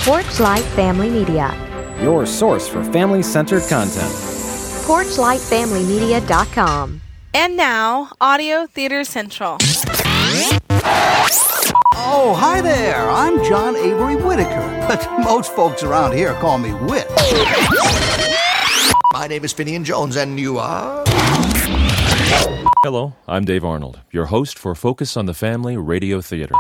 Porchlight Family Media. Your source for family-centered content. PorchlightFamilyMedia.com. And now, Audio Theater Central. Oh, hi there. I'm John Avery Whitaker, but most folks around here call me Whit. My name is Finian Jones, and you are? Hello, I'm Dave Arnold, your host for Focus on the Family Radio Theater.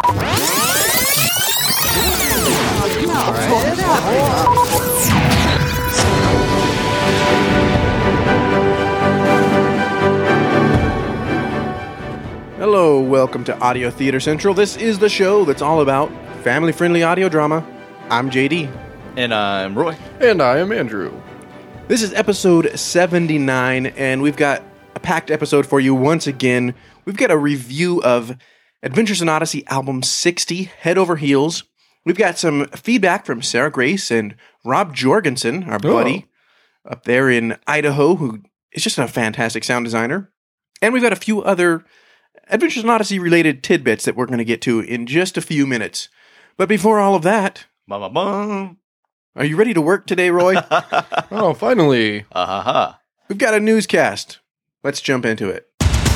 Hello, welcome to Audio Theater Central. This is the show that's all about family-friendly audio drama. I'm JD. And I'm Roy. And I am Andrew. This is episode 79, and we've got a packed episode for you once again. We've got a review of Adventures in Odyssey album 60, Head Over Heels. We've got some feedback from Sarah Grace and Rob Jorgensen, our buddy, up there in Idaho, who is just a fantastic sound designer. And we've got a few other Adventures in Odyssey related tidbits that we're going to get to in just a few minutes. But before all of that, are you ready to work today, Roy? Oh, finally. We've got a newscast. Let's jump into it.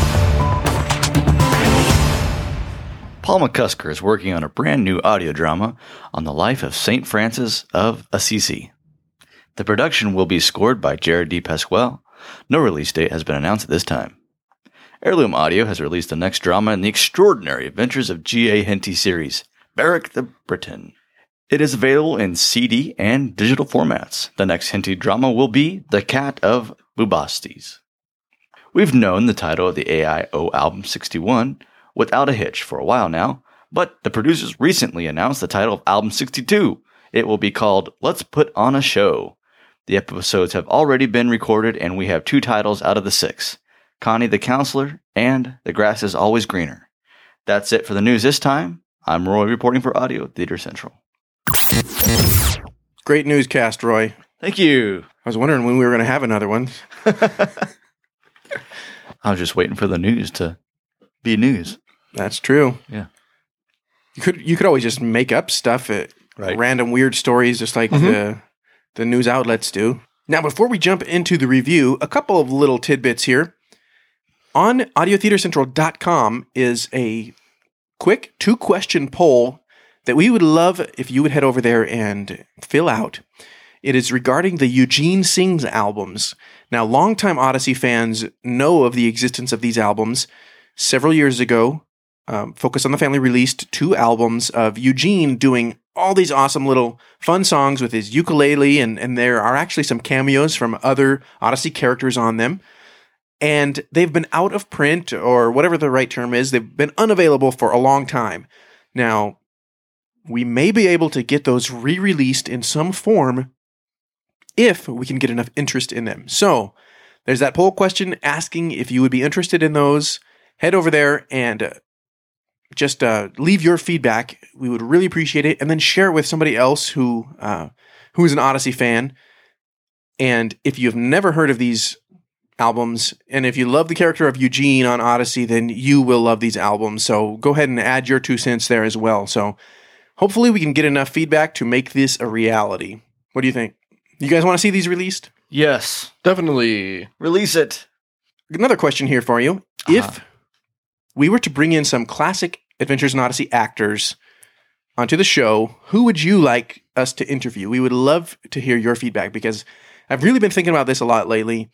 Paul McCusker is working on a brand new audio drama on the life of St. Francis of Assisi. The production will be scored by Jared D. Pasquale. No release date has been announced at this time. Heirloom Audio has released the next drama in the extraordinary adventures of G.A. Henty series, Beric the Briton. It is available in CD and digital formats. The next Henty drama will be The Cat of Bubastes. We've known the title of the AIO album 61 without a hitch for a while now, but the producers recently announced the title of album 62. It will be called Let's Put on a Show. The episodes have already been recorded, and we have 2 titles out of the 6. Connie the Counselor, and The Grass is Always Greener. That's it for the news this time. I'm Roy reporting for Audio Theater Central. Great newscast, Roy. Thank you. I was wondering when we were going to have another one. I was just waiting for the news to be news. That's true. Yeah. You could always just make up stuff, random weird stories, just like the news outlets do. Now, before we jump into the review, a couple of little tidbits here. On audiotheatercentral.com is a quick 2-question poll that we would love if you would head over there and fill out. It is regarding the Eugene Sings albums. Now, longtime Odyssey fans know of the existence of these albums. Several years ago, Focus on the Family released 2 albums of Eugene doing all these awesome little fun songs with his ukulele, and there are actually some cameos from other Odyssey characters on them. And they've been out of print, or whatever the right term is. They've been unavailable for a long time. Now, we may be able to get those re-released in some form if we can get enough interest in them. So, there's that poll question asking if you would be interested in those. Head over there and just leave your feedback. We would really appreciate it. And then share it with somebody else who is an Odyssey fan. And if you've never heard of these albums, and if you love the character of Eugene on Odyssey, then you will love these albums. So go ahead and add your 2 cents there as well. So hopefully we can get enough feedback to make this a reality. What do you think? You guys want to see these released? Yes. Definitely. Release it. Another question here for you. If we were to bring in some classic Adventures in Odyssey actors onto the show, who would you like us to interview? We would love to hear your feedback, because I've really been thinking about this a lot lately.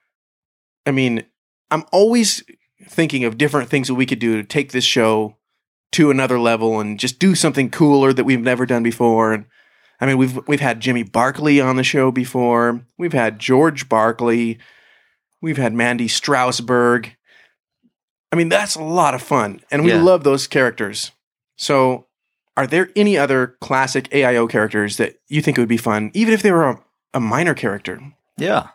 I mean, I'm always thinking of different things that we could do to take this show to another level and just do something cooler that we've never done before. And I mean, we've had Jimmy Barkley on the show before. We've had George Barkley. We've had Mandy Strasberg. I mean, that's a lot of fun, and we love those characters. So, are there any other classic AIO characters that you think would be fun, even if they were a minor character? Yeah.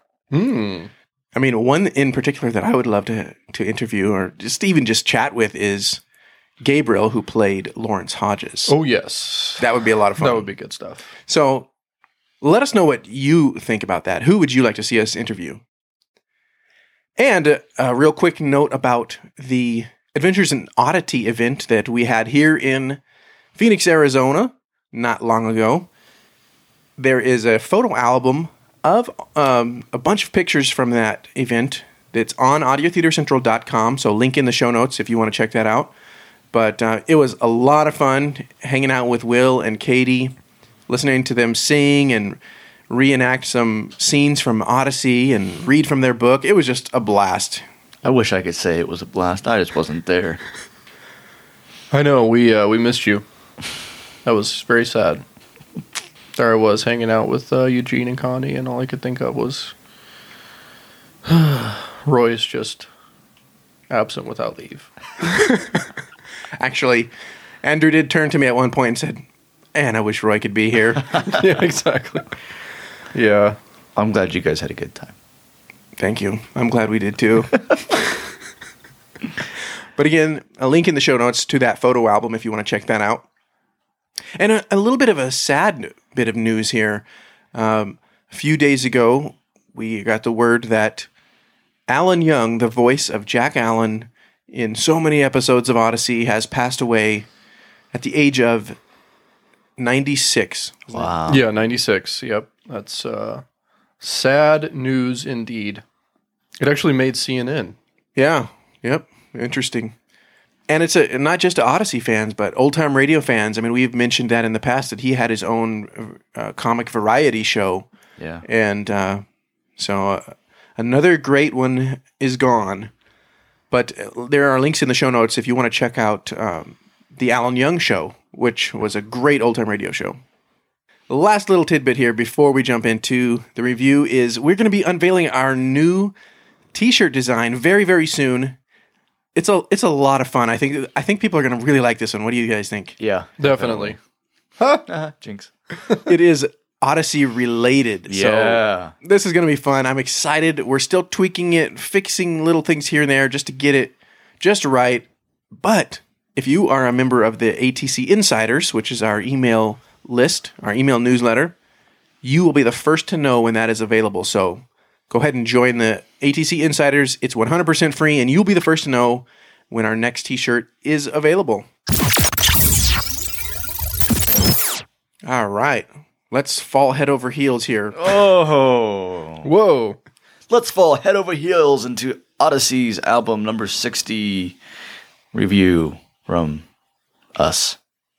I mean, one in particular that I would love to interview or just chat with is Gabriel, who played Lawrence Hodges. Oh, yes. That would be a lot of fun. That would be good stuff. So, let us know what you think about that. Who would you like to see us interview? And a real quick note about the Adventures in Oddity event that we had here in Phoenix, Arizona, not long ago. there is a photo album of a bunch of pictures from that event. It's on audiotheatercentral.com, so link in the show notes if you want to check that out. But it was a lot of fun hanging out with Will and Katie, listening to them sing and reenact some scenes from Odyssey and read from their book. It was just a blast. I wish I could say it was a blast. I just wasn't there. I know, we missed you. That was very sad. There I was hanging out with Eugene and Connie, and all I could think of was Roy's just absent without leave. Actually, Andrew did turn to me at one point and said, "Man, I wish Roy could be here." Yeah, exactly. Yeah. I'm glad you guys had a good time. Thank you. I'm glad we did too. But again, a link in the show notes to that photo album if you want to check that out. And a little bit of a sad bit of news here. A few days ago, we got the word that Alan Young, the voice of Jack Allen in so many episodes of Odyssey, has passed away at the age of 96. Wow. Yeah, 96. Yep. That's sad news indeed. It actually made CNN. Yeah. Yep. Interesting. And it's not just to Odyssey fans, but old-time radio fans. I mean, we've mentioned that in the past, that he had his own comic variety show. Yeah. And so another great one is gone. But there are links in the show notes if you want to check out the Alan Young Show, which was a great old-time radio show. The last little tidbit here before we jump into the review is we're going to be unveiling our new T-shirt design very, very soon. It's a lot of fun. I think people are going to really like this one. What do you guys think? Yeah. Definitely. Jinx. It is Odyssey related. Yeah. So this is going to be fun. I'm excited. We're still tweaking it, fixing little things here and there just to get it just right. But if you are a member of the ATC Insiders, which is our email list, our email newsletter, you will be the first to know when that is available. So go ahead and join the ATC Insiders. It's 100% free, and you'll be the first to know when our next t-shirt is available. All right. Let's fall head over heels here. Oh. Whoa. Let's fall head over heels into Odyssey's album number 60 review from us.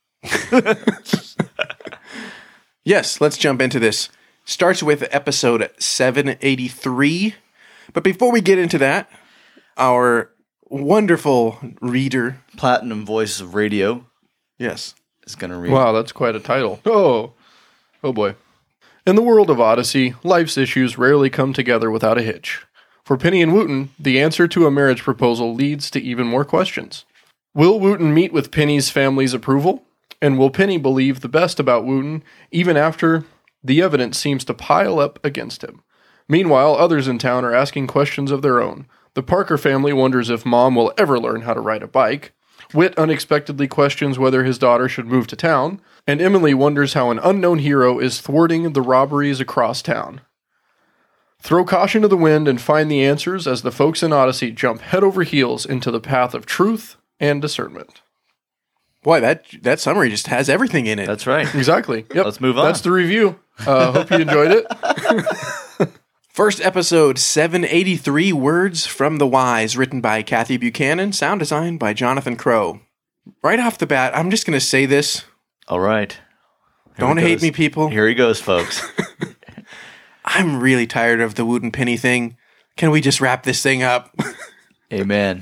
Yes, let's jump into this. Starts with episode 783. But before we get into that, our wonderful reader, Platinum Voice of Radio, yes, is going to read. Wow, that's quite a title. Oh boy. In the world of Odyssey, life's issues rarely come together without a hitch. For Penny and Wooten, the answer to a marriage proposal leads to even more questions. Will Wooten meet with Penny's family's approval? And will Penny believe the best about Wooten even after the evidence seems to pile up against him? Meanwhile, others in town are asking questions of their own. The Parker family wonders if Mom will ever learn how to ride a bike. Whit unexpectedly questions whether his daughter should move to town. And Emily wonders how an unknown hero is thwarting the robberies across town. Throw caution to the wind and find the answers as the folks in Odyssey jump head over heels into the path of truth and discernment. Boy, that summary just has everything in it. That's right. Exactly. Yep. Let's move on. That's the review. Hope you enjoyed it. First episode, 783 Words from the Wise, written by Kathy Buchanan, sound design by Jonathan Crow. Right off the bat, I'm just going to say this. All right. Don't hate me, people. Here he goes, folks. I'm really tired of the Wooten Penny thing. Can we just wrap this thing up? Amen.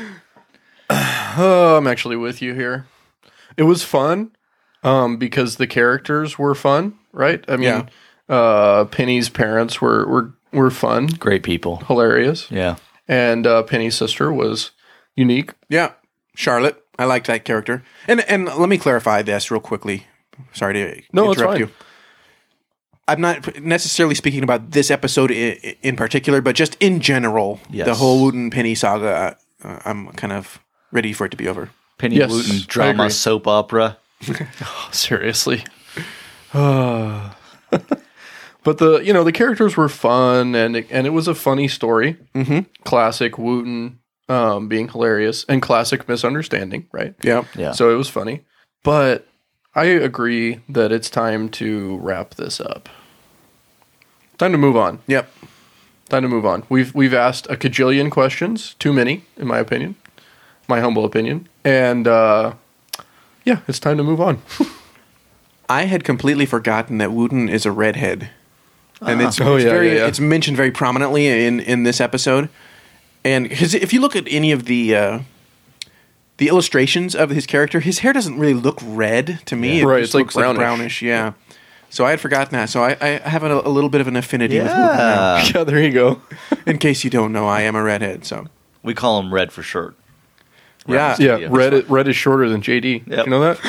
I'm actually with you here. It was fun because the characters were fun, right? I mean, Penny's parents were fun. Great people. Hilarious. Yeah. And Penny's sister was unique. Yeah. Charlotte. I liked that character. And let me clarify this real quickly. Sorry to interrupt you. I'm not necessarily speaking about this episode in particular, but just in general, yes. The whole Wooten Penny saga, I'm kind of ready for it to be over. Penny Wooten drama soap opera. Seriously. But the characters were fun and it was a funny story. Mm-hmm. Classic Wooten being hilarious and classic misunderstanding, right? Yeah. So it was funny. But I agree that it's time to wrap this up. Time to move on. Yep. Time to move on. We've asked a cajillion questions, too many, in my opinion, my humble opinion, and it's time to move on. I had completely forgotten that Wooten is a redhead, and it's mentioned very prominently in this episode. And because if you look at any of the illustrations of his character, his hair doesn't really look red to me. Yeah. It right, just it's looks like like brownish. Yeah. So I had forgotten that. So I have a little bit of an affinity with Wooten now. Yeah, there you go. In case you don't know, I am a redhead. So We call him Red for short. yeah. Yeah, red is shorter than JD. Yep. You know that?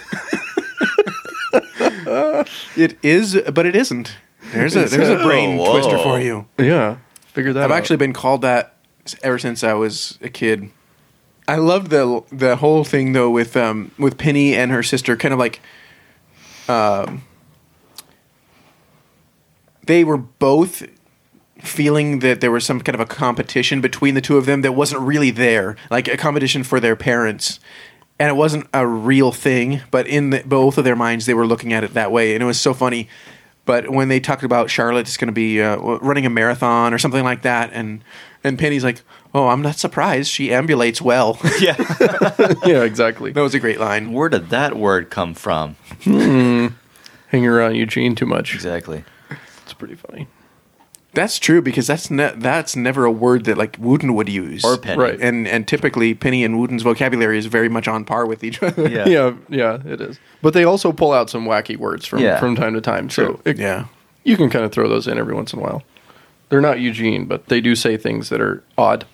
It is, but it isn't. There's a brain twister for you. Yeah, figure that out. I've actually been called that ever since I was a kid. I loved the whole thing though with Penny and her sister, kind of like they were both feeling that there was some kind of a competition between the two of them that wasn't really there, like a competition for their parents. And it wasn't a real thing, but in both of their minds, they were looking at it that way. And it was so funny. But when they talked about Charlotte is going to be running a marathon or something like that, and Penny's like, oh, I'm not surprised. She ambulates well. Yeah. Yeah, exactly. That was a great line. Where did that word come from? Hanging around Eugene too much. Exactly. It's pretty funny. That's true, because that's never a word that like Wooten would use. Or Penny. Right. And typically Penny and Wooten's vocabulary is very much on par with each other. Yeah. Yeah, it is. But they also pull out some wacky words from time to time. So you can kind of throw those in every once in a while. They're not Eugene, but they do say things that are odd.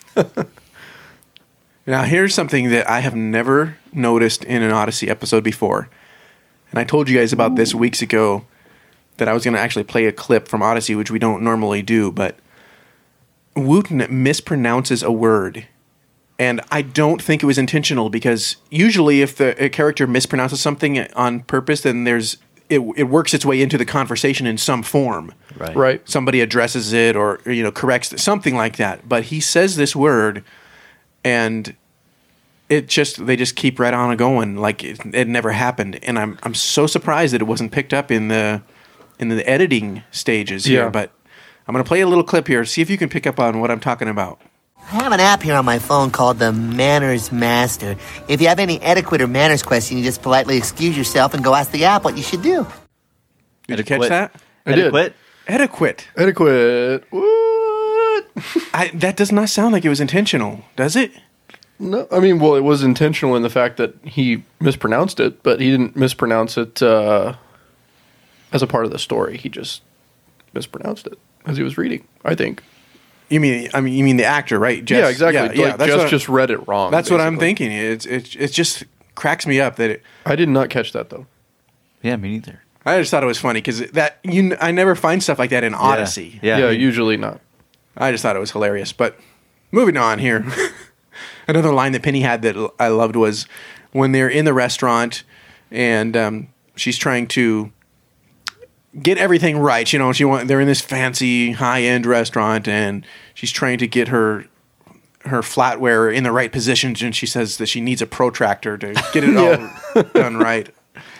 Now, here's something that I have never noticed in an Odyssey episode before. And I told you guys about this weeks ago, that I was going to actually play a clip from Odyssey, which we don't normally do, but Wooten mispronounces a word. And I don't think it was intentional, because usually if a character mispronounces something on purpose, then it works its way into the conversation in some form. Right. Somebody addresses it or corrects it, something like that. But he says this word, and they just keep right on going like it never happened. And I'm so surprised that it wasn't picked up in the editing stages here. But I'm going to play a little clip here, see if you can pick up on what I'm talking about. I have an app here on my phone called the Manners Master. If you have any etiquette or manners question, you just politely excuse yourself and go ask the app what you should do. Did you catch that? I did. Etiquette. What? That does not sound like it was intentional, does it? No, I mean, well, it was intentional in the fact that he mispronounced it, but he didn't mispronounce it as a part of the story. He just mispronounced it as he was reading, I think. You mean the actor, right? Jess? Yeah, exactly. Yeah, Jess just read it wrong. That's basically what I'm thinking. It just cracks me up that I did not catch that though. Yeah, me neither. I just thought it was funny because I never find stuff like that in Odyssey. Yeah, usually not. I just thought it was hilarious. But moving on here, another line that Penny had that I loved was when they're in the restaurant and she's trying to get everything right. They're in this fancy high-end restaurant and she's trying to get her flatware in the right positions, and she says that she needs a protractor to get it all done right.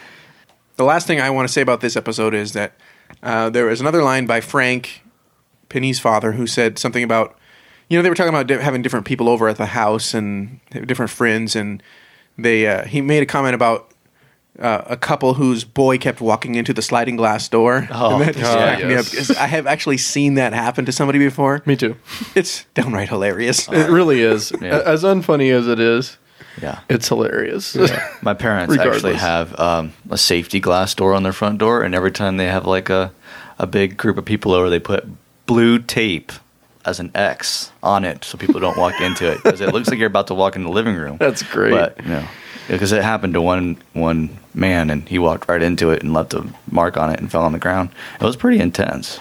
The last thing I want to say about this episode is that there was another line by Frank, Penny's father, who said something about, they were talking about having different people over at the house and different friends, and he made a comment about a couple whose boy kept walking into the sliding glass door. And that just cracked me up, because I have actually seen that happen to somebody before. Me too. It's downright hilarious. It really is. As unfunny as it is, it's hilarious. Yeah. My parents actually have a safety glass door on their front door, and every time they have like a big group of people over, they put blue tape as an X on it so people don't walk into it, because it looks like you're about to walk in the living room. That's great. But because it happened to one man, and he walked right into it and left a mark on it and fell on the ground. It was pretty intense.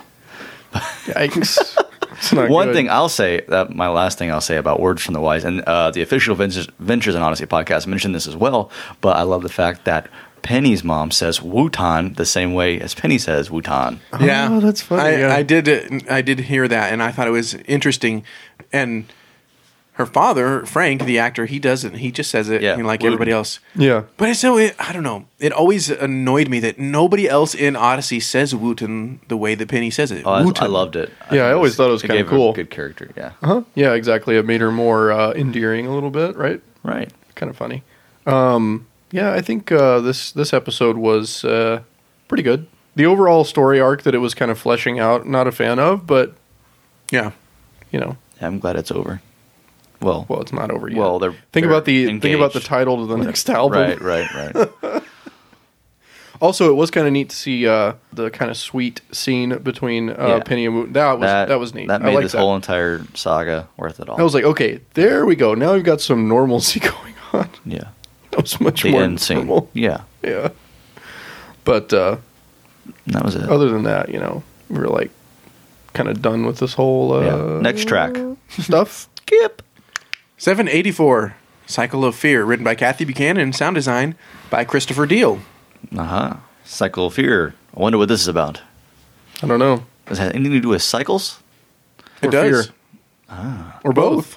Yikes. One thing I'll say, my last thing I'll say about Words from the Wise, and the official Ventures in Odyssey podcast mentioned this as well, but I love the fact that Penny's mom says Wutan the same way as Penny says Wutan. Yeah, that's funny. I did hear that, and I thought it was interesting. And her father, Frank, the actor, he doesn't. He just says it like everybody else. Yeah. But I don't know. It always annoyed me that nobody else in Odyssey says Wooten the way that Penny says it. Oh, I loved it. I always thought it was kind of cool. A good character, yeah. Uh-huh. Yeah, exactly. It made her more endearing a little bit, right? Right. Kind of funny. I think this episode was pretty good. The overall story arc that it was kind of fleshing out, not a fan of, but yeah, I'm glad it's over. Well, it's not over yet. Well, think about the title of the next album. Right. Also, it was kind of neat to see the kind of sweet scene between Penny and Wooten. That was neat. That made this whole entire saga worth it all. I was like, okay, there we go. Now we've got some normalcy going on. Yeah, that was much more normal. Yeah. But that was it. Other than that, we were like kind of done with this whole next track stuff. Skip. 784, Cycle of Fear, written by Kathy Buchanan and sound design by Christopher Deal. Cycle of Fear. I wonder what this is about. I don't know. Does it have anything to do with cycles? It does. Or both.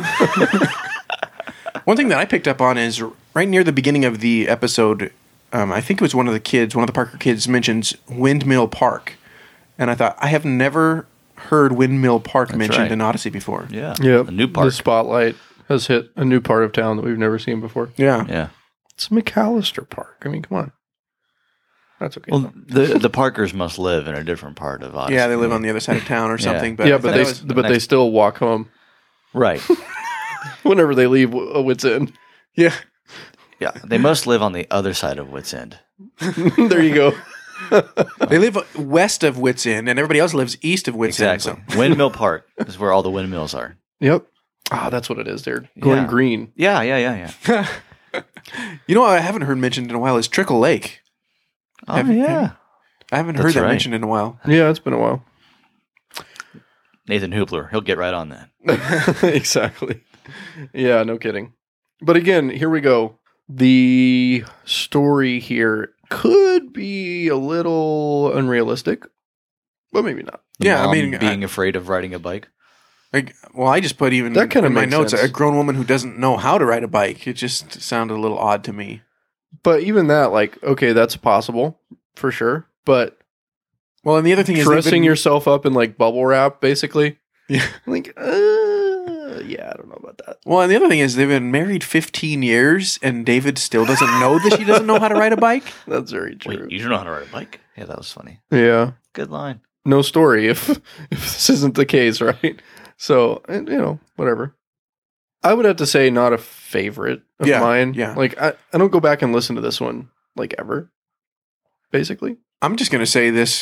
One thing that I picked up on is right near the beginning of the episode, I think it was one of the Parker kids mentions Windmill Park. And I thought, I have never heard Windmill Park mentioned in Odyssey before. Yeah. A new park. The spotlight has hit a new part of town that we've never seen before. Yeah. It's McAllister Park. I mean, come on. That's okay. Well, the Parkers must live in a different part of Odyssey. Yeah, they live on the other side of town or something. But they still walk home. Right. Whenever they leave Wits End. Yeah. Yeah, they must live on the other side of Wits End. There you go. They live west of Wits End, and everybody else lives east of Wits End. Exactly. Windmill Park is where all the windmills are. Yep. That's what it is. They're going green. Yeah. You know what I haven't heard mentioned in a while is Trickle Lake. I haven't heard that mentioned in a while. Yeah, it's been a while. Nathan Hoopler, he'll get right on that. Exactly. Yeah, no kidding. But again, here we go. The story here could be a little unrealistic, but maybe not. Being afraid of riding a bike. I just put even that kind of in my notes sense. A grown woman who doesn't know how to ride a bike. It just sounded a little odd to me. But even that, okay, that's possible for sure. But and the other thing is dressing yourself up in bubble wrap, basically. Yeah, I don't know about that. Well, and the other thing is they've been married 15 years, and David still doesn't know that she doesn't know how to ride a bike. That's very true. Wait, you don't know how to ride a bike? Yeah, that was funny. Yeah, good line. No story if this isn't the case, right? So whatever. I would have to say not a favorite of mine. Yeah. I don't go back and listen to this one ever. Basically. I'm just gonna say this.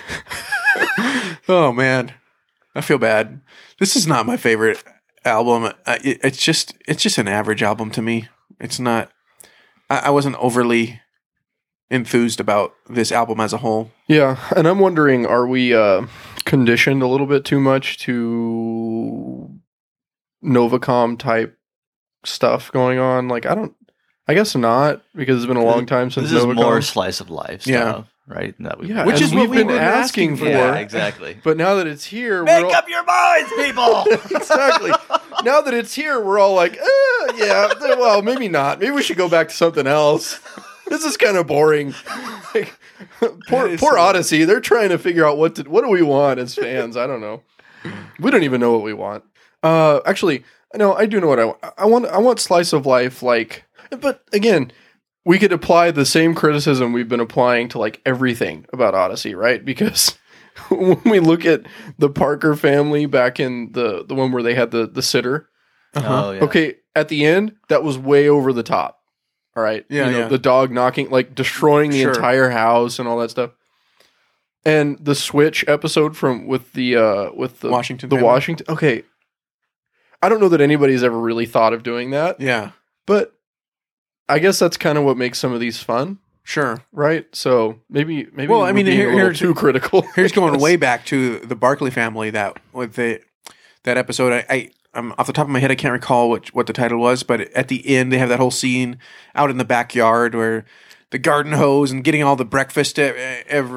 Oh man. I feel bad. This is not my favorite album. It's just an average album to me. It's not. I wasn't overly enthused about this album as a whole. Yeah, and I'm wondering, are we conditioned a little bit too much to Novacom type stuff going on? I guess not, because it's been a long time since this Novacom. is more slice of life stuff. Yeah. Right? Which is what we've been asking for. Yeah, exactly. But now that it's here, make up your minds, people. Exactly. Now that it's here, we're all like, well, maybe not. Maybe we should go back to something else. This is kind of boring. Poor Odyssey. They're trying to figure out what do we want as fans. I don't know. We don't even know what we want. Actually, no, I do know what I want. I want slice of life, but again, we could apply the same criticism we've been applying to everything about Odyssey, right? Because when we look at the Parker family back in the one where they had the sitter, okay, at the end, that was way over the top. All right, the dog knocking, destroying the entire house and all that stuff. And the Switch episode with the Washington, Washington. Okay, I don't know that anybody's ever really thought of doing that. Yeah, but I guess that's kind of what makes some of these fun. Sure. Right? So maybe well, I mean, here's too critical. Here's going way back to the Barkley family that episode. I'm off the top of my head, I can't recall what the title was, but at the end they have that whole scene out in the backyard where the garden hose and getting all the breakfast Huh?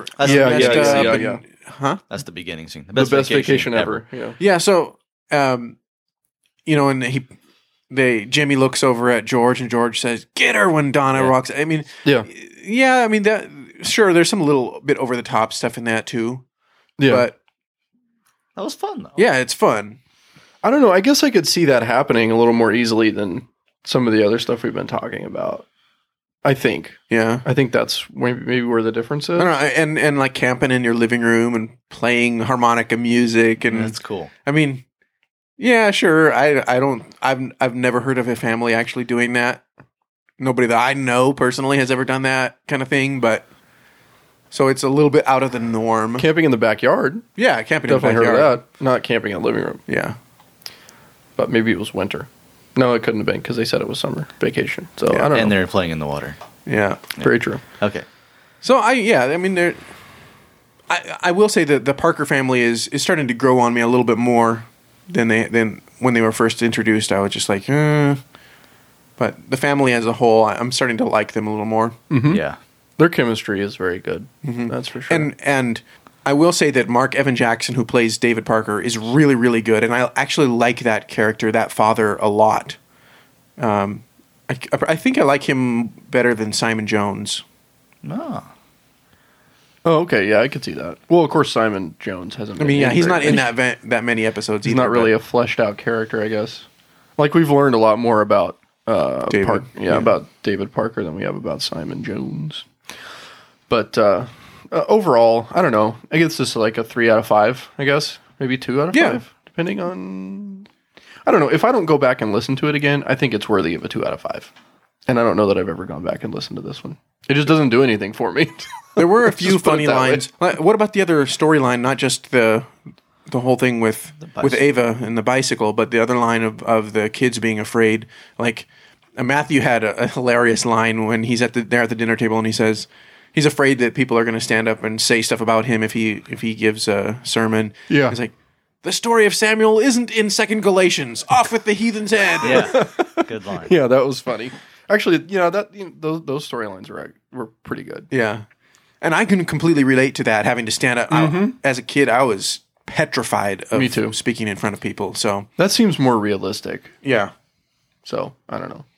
That's the beginning scene. The best vacation ever. Yeah. Yeah. So and Jimmy looks over at George, and George says, "Get her," when Donna walks. I mean, yeah. I mean that. Sure, there's some little bit over the top stuff in that too. Yeah, but that was fun though. Yeah, it's fun. I don't know. I guess I could see that happening a little more easily than some of the other stuff we've been talking about. I think. Yeah. I think that's maybe where the difference is. I don't know, and like camping in your living room and playing harmonica music, and that's cool. I mean, yeah, sure. I've never heard of a family actually doing that. Nobody that I know personally has ever done that kind of thing, but so it's a little bit out of the norm. Camping in the backyard. Yeah, camping definitely in the backyard. heard of that. Not camping in the living room. Yeah. But maybe it was winter. No, it couldn't have been because they said it was summer vacation. So I don't know. And they're playing in the water. Yeah. Very true. Okay. So I will say that the Parker family is starting to grow on me a little bit more than when they were first introduced. I was just like, But the family as a whole, I'm starting to like them a little more. Mm-hmm. Yeah. Their chemistry is very good. Mm-hmm. That's for sure. And I will say that Mark Evan Jackson, who plays David Parker, is really, really good. And I actually like that character, that father, a lot. I think I like him better than Simon Jones. No. Oh, okay. Yeah, I could see that. Well, of course, Simon Jones hasn't. I mean, yeah, he's not in that that many episodes. He's either, not really a fleshed out character, I guess. Like we've learned a lot more about David. About David Parker than we have about Simon Jones. But overall, I don't know. I guess this is like a 3 out of 5. I guess maybe 2 out of 5, depending on. I don't know. If I don't go back and listen to it again, I think it's worthy of a 2 out of 5. And I don't know that I've ever gone back and listened to this one. It just doesn't do anything for me. There were a few funny lines. What about the other storyline? Not just the whole thing with Ava and the bicycle, but the other line of the kids being afraid. Like Matthew had a hilarious line when he's there at the dinner table, and he says he's afraid that people are going to stand up and say stuff about him if he gives a sermon. Yeah, he's like, the story of Samuel isn't in 2 Galatians. Off with the heathen's head. Yeah, good line. Yeah, that was funny. Actually, those storylines were pretty good. Yeah, and I can completely relate to that. Having to stand up as a kid, I was petrified of Me too. speaking in front of people. So that seems more realistic. Yeah. So I don't know.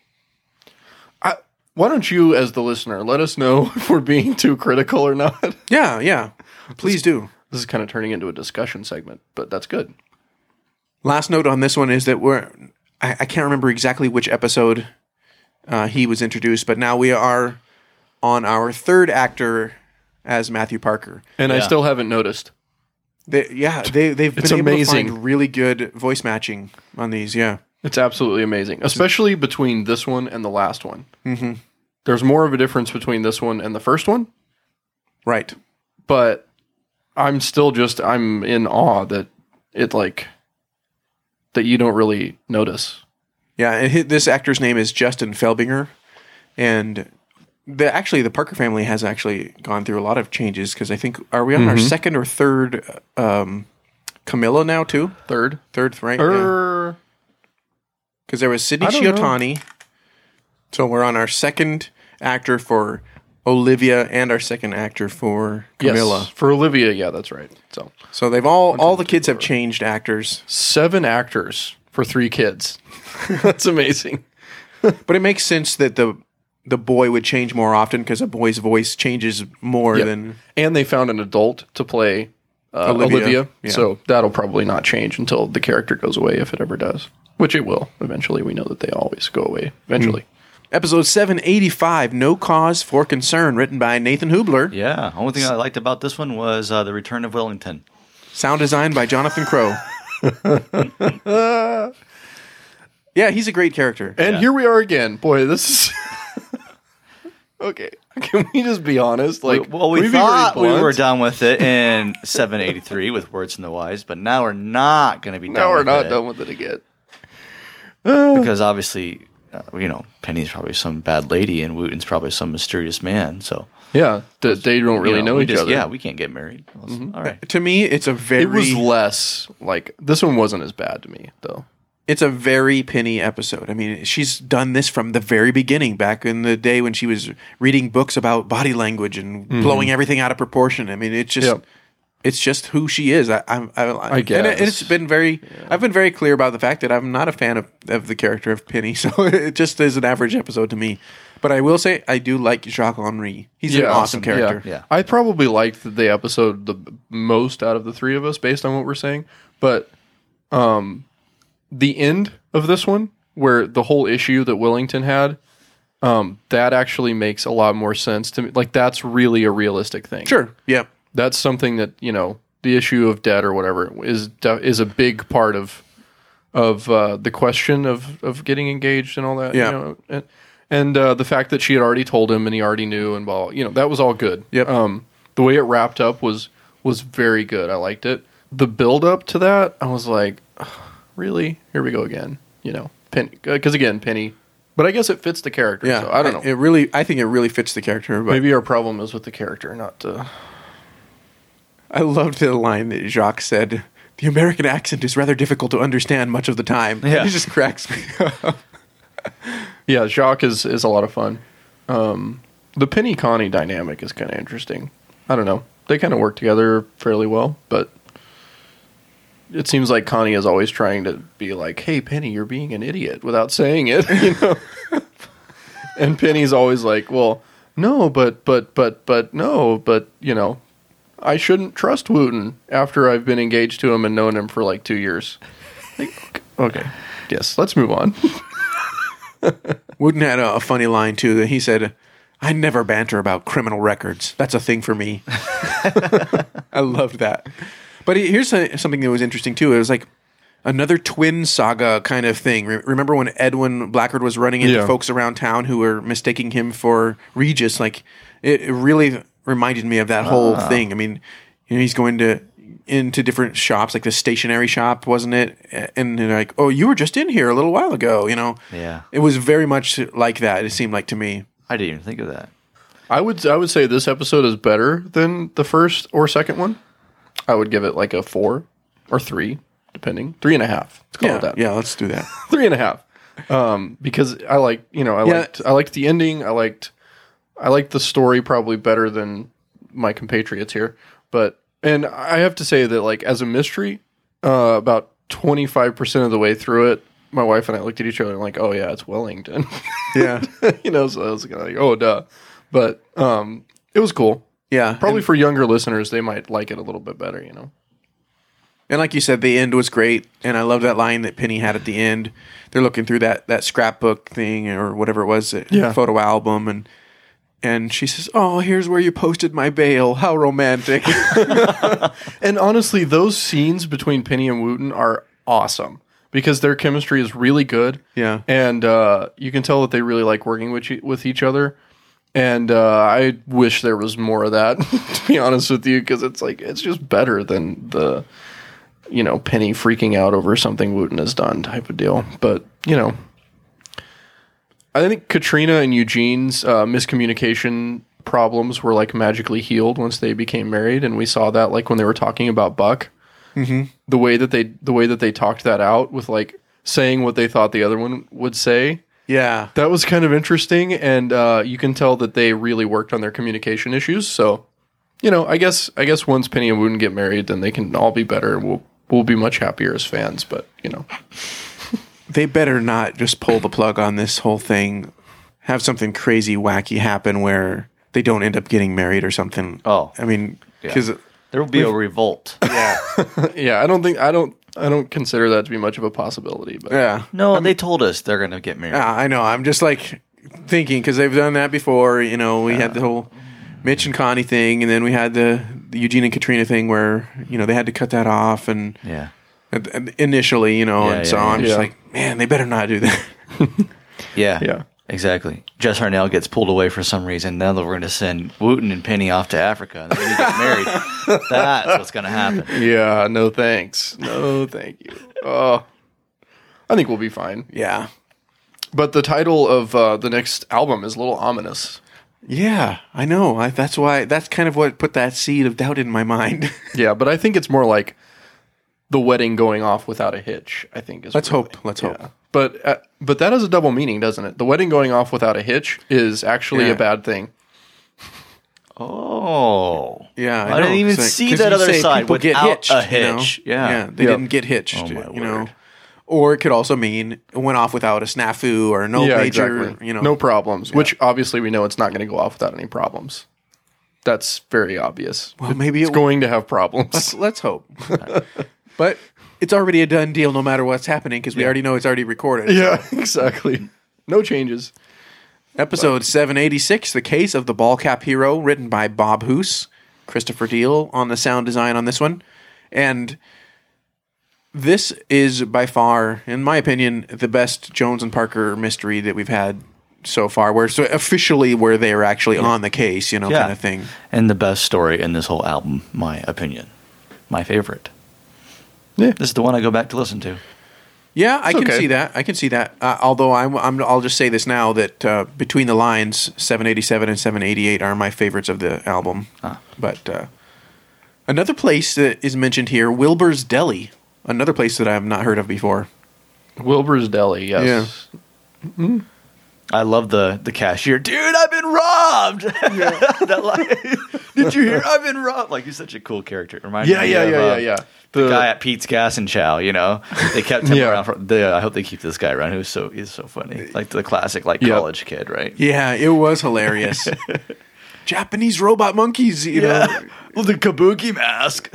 Why don't you, as the listener, let us know if we're being too critical or not? Yeah. Please do. This is kind of turning into a discussion segment, but that's good. Last note on this one is that I can't remember exactly which episode he was introduced, but now we are on our 3rd actor as Matthew Parker. And I still haven't noticed. They've been able to find really good voice matching on these, yeah. It's absolutely amazing, especially between this one and the last one. Mm-hmm. There's more of a difference between this one and the first one. Right. But I'm still I'm in awe that that you don't really notice. Yeah, and this actor's name is Justin Felbinger, and the Parker family has actually gone through a lot of changes because I think, are we on our 2nd or 3rd Camilla now too? Third, right? Because there was Sidney Chiotani, so we're on our 2nd actor for Olivia and our 2nd actor for Camilla. Yes, for Olivia, yeah, that's right. So they've all the kids have changed actors. 7 actors for 3 kids. That's amazing. But it makes sense that the boy would change more often because a boy's voice changes more than. And they found an adult to play Olivia. Yeah. So that'll probably not change until the character goes away, if it ever does. Which it will eventually. We know that they always go away eventually. Episode 785, No Cause for Concern, written by Nathan Hubler. Yeah. Only thing I liked about this one was the return of Wellington. Sound design by Jonathan Crow. Yeah, he's a great character. And here we are again. Boy, this is... Okay. Can we just be honest? We thought we were done with it in 783 with Words from the Wise, but now we're not going to be done with it. Now we're not done with it again. Because obviously, Penny's probably some bad lady and Wooten's probably some mysterious man, so... Yeah, they don't really know each other. Yeah, we can't get married. All right. To me, it's a very... It was less, this one wasn't as bad to me, though. It's a very Penny episode. I mean, she's done this from the very beginning, back in the day when she was reading books about body language and blowing everything out of proportion. I mean, it's It's just who she is. I guess. And it's been very. Yeah. I've been very clear about the fact that I'm not a fan of the character of Penny. So it just is an average episode to me. But I will say I do like Jacques Henri. He's an awesome character. Yeah. I probably liked the episode the most out of the three of us, based on what we're saying. But the end of this one, where the whole issue that Willington had, that actually makes a lot more sense to me. Like, that's really a realistic thing. Sure. Yeah. That's something that, the issue of debt or whatever is a big part of the question of getting engaged and all that. Yeah. And the fact that she had already told him and he already knew and blah, that was all good. Yep. The way it wrapped up was very good. I liked it. The build up to that, I was like, really? Here we go again. Penny. Because again, Penny. But I guess it fits the character. Yeah. So I don't know. I think it really fits the character. But maybe our problem is with the character, not the... I loved the line that Jacques said, "The American accent is rather difficult to understand much of the time." Yeah. He just cracks me up. Yeah, Jacques is a lot of fun. The Penny Connie dynamic is kind of interesting. I don't know. They kind of work together fairly well, but it seems like Connie is always trying to be like, "Hey, Penny, you're being an idiot," without saying it, And Penny's always like, "Well, no, but no, but I shouldn't trust Wooten after I've been engaged to him and known him for like 2 years." Like, okay, yes, let's move on. Wooten had a funny line too that he said, "I never banter about criminal records. That's a thing for me." I loved that. But here's something that was interesting too. It was like another twin saga kind of thing. Remember when Edwin Blackford was running into folks around town who were mistaking him for Regis? Like it really reminded me of that whole thing. I mean, he's going into different shops, like the stationery shop, wasn't it? And they're like, "Oh, you were just in here a little while ago." Yeah. It was very much like that. It seemed like to me. I didn't even think of that. I would say this episode is better than the first or second one. I would give it like a 4 or 3, depending. 3.5. Let's call it that. Yeah, let's do that. 3.5. Because I liked the ending. I liked the story probably better than my compatriots here. And I have to say that, like, as a mystery, about 25% of the way through it, my wife and I looked at each other and like, "Oh yeah, it's Wellington." Yeah. So I was kind of like, "Oh duh," but it was cool. Yeah, probably for younger listeners, they might like it a little bit better. And like you said, the end was great, and I love that line that Penny had at the end. They're looking through that scrapbook thing or whatever it was, photo album, and she says, "Oh, here's where you posted my bail. How romantic." And honestly, those scenes between Penny and Wooten are awesome because their chemistry is really good. Yeah. And you can tell that they really like working with each other. And I wish there was more of that, to be honest with you, because it's just better than the, Penny freaking out over something Wooten has done type of deal. But, I think Katrina and Eugene's miscommunication problems were like magically healed once they became married, and we saw that like when they were talking about Buck. Mm-hmm. The way that they talked that out with like saying what they thought the other one would say. Yeah, that was kind of interesting, and you can tell that they really worked on their communication issues. So, I guess once Penny and Wooten get married, then they can all be better. We'll be much happier as fans. But they better not just pull the plug on this whole thing, have something crazy wacky happen where they don't end up getting married or something. Oh, I mean, because there will be a revolt. Yeah, yeah. I don't consider that to be much of a possibility. But yeah, no, they told us they're going to get married. I know. I'm just like thinking because they've done that before. We had the whole Mitch and Connie thing, and then we had the Eugene and Katrina thing where they had to cut that off, and initially, I'm just like, man, they better not do that. Yeah, exactly. Jess Harnell gets pulled away for some reason. Now that we're going to send Wooten and Penny off to Africa, and then when you get married, that's what's going to happen. Yeah, no thanks. No, thank you. Oh, I think we'll be fine. Yeah. But the title of the next album is a little ominous. Yeah, I know. That's kind of what put that seed of doubt in my mind. Yeah, but I think it's more like the wedding going off without a hitch, I think. Let's hope. But that has a double meaning, doesn't it? The wedding going off without a hitch is actually a bad thing. Oh. Yeah, I didn't even see that other side without a hitch. Yeah, they didn't get hitched. Oh, my you know, word. or it could also mean it went off without a snafu or no major. Exactly. You know, No problems. Which obviously we know it's not going to go off without any problems. That's very obvious. Well, maybe it's going to have problems. Let's hope. But it's already a done deal no matter what's happening because we already know it's already recorded. Yeah, exactly. No changes. Episode 786, The Case of the Ball Cap Hero, written by Bob Hoose, Christopher Deal on the sound design on this one. And this is by far, in my opinion, the best Jones and Parker mystery that we've had so far, where so officially where they are actually on the case, you know, kind of thing. And the best story in this whole album, my opinion. My favorite. Yeah. This is the one I go back to listen to. Yeah, I can see that. I can see that. Although I'll just say this now that Between the Lines, 787 and 788 are my favorites of the album. But another place that is mentioned here, Wilbur's Deli, another place that I have not heard of before. Wilbur's Deli, yes. Yeah. Mm-hmm. I love the cashier. Dude, I've been robbed. That line. Did you hear? I've been robbed. Like, he's such a cool character. It reminds me of the guy at Pete's Gas and Chow. You know, they kept him around. I hope they keep this guy around. He's so funny. Like the classic college kid, right? Yeah, it was hilarious. Japanese robot monkeys. You know, well, the kabuki mask.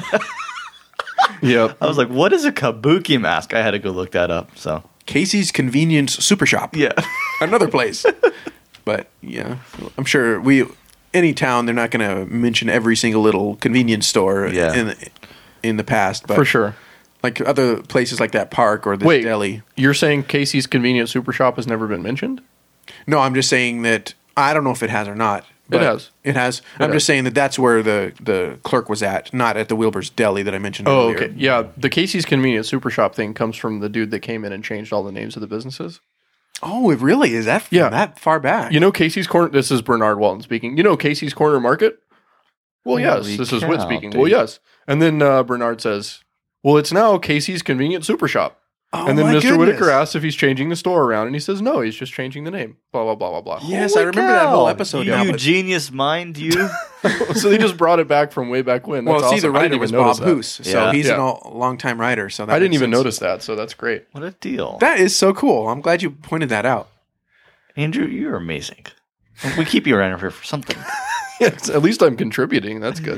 Yep. I was like, what is a kabuki mask? I had to go look that up. So. Casey's Convenience Super Shop. Yeah. Another place. But, yeah, I'm sure any town, they're not going to mention every single little convenience store in the past. But for sure. Like other places like that park or the deli. You're saying Casey's Convenience Super Shop has never been mentioned? No, I'm just saying that I don't know if it has or not. It has. It has. I'm just saying that's where the clerk was at, not at the Wilbur's Deli that I mentioned earlier. Oh, okay. Yeah, the Casey's Convenience Super Shop thing comes from the dude that came in and changed all the names of the businesses. Oh, it really? Is that from that far back? You know Casey's Corner... This is Bernard Walton speaking. You know Casey's Corner Market? Well, yes. This is Whit speaking. Dude. Well, yes. And then Bernard says, well, it's now Casey's Convenience Super Shop. Oh, and then my Mr. goodness. Whitaker asks if he's changing the store around, and he says, no, he's just changing the name. Blah, blah, blah, blah, blah. Yes, I remember that whole episode. You genius mind, you. So they just brought it back from way back when. That's Well, see, the awesome. I writer didn't was even notice Bob that. Hoose, so he's a long-time writer. So that I didn't makes even sense. notice that, so that's great. What a deal. That is so cool. I'm glad you pointed that out. Andrew, you're amazing. We keep you around here for something. Yes, at least I'm contributing. That's good.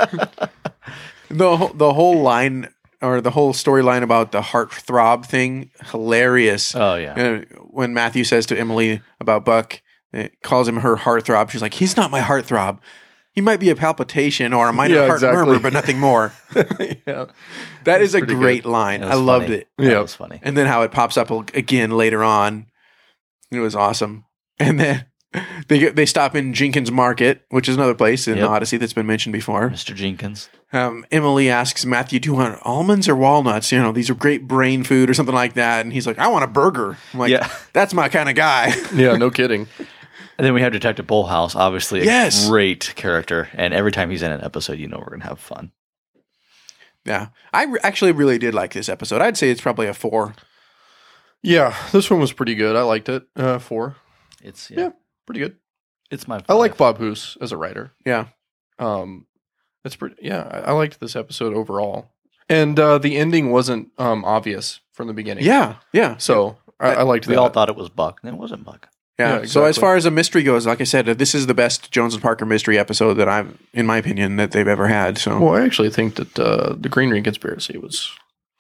The whole line or the whole storyline about the heartthrob thing, hilarious. Oh, yeah. When Matthew says to Emily about Buck, it calls him her heartthrob. She's like, he's not my heartthrob. He might be a palpitation or a minor heart murmur, but nothing more. That is a great line. I loved it. Yeah, it was funny. And then how it pops up again later on. It was awesome. And then they stop in Jenkins Market, which is another place in Odyssey that's been mentioned before. Mr. Jenkins. Emily asks Matthew, do you want almonds or walnuts? You know, these are great brain food or something like that. And he's like, I want a burger. I'm like, that's my kind of guy. Yeah, no kidding. And then we have Detective Bullhouse, obviously a great character. And every time he's in an episode, you know we're going to have fun. Yeah. I actually really did like this episode. I'd say it's probably a 4. Yeah, this one was pretty good. I liked it. 4. It's pretty good. It's my 5. I like Bob Hoose as a writer. Yeah. It's pretty. Yeah, I liked this episode overall. And the ending wasn't obvious from the beginning. Yeah. So I liked that. We all thought it was Buck, and it wasn't Buck. Yeah. Exactly. So as far as a mystery goes, like I said, this is the best Jones and Parker mystery episode that I've, in my opinion, that they've ever had. So, well, I actually think that the Green Ring Conspiracy was.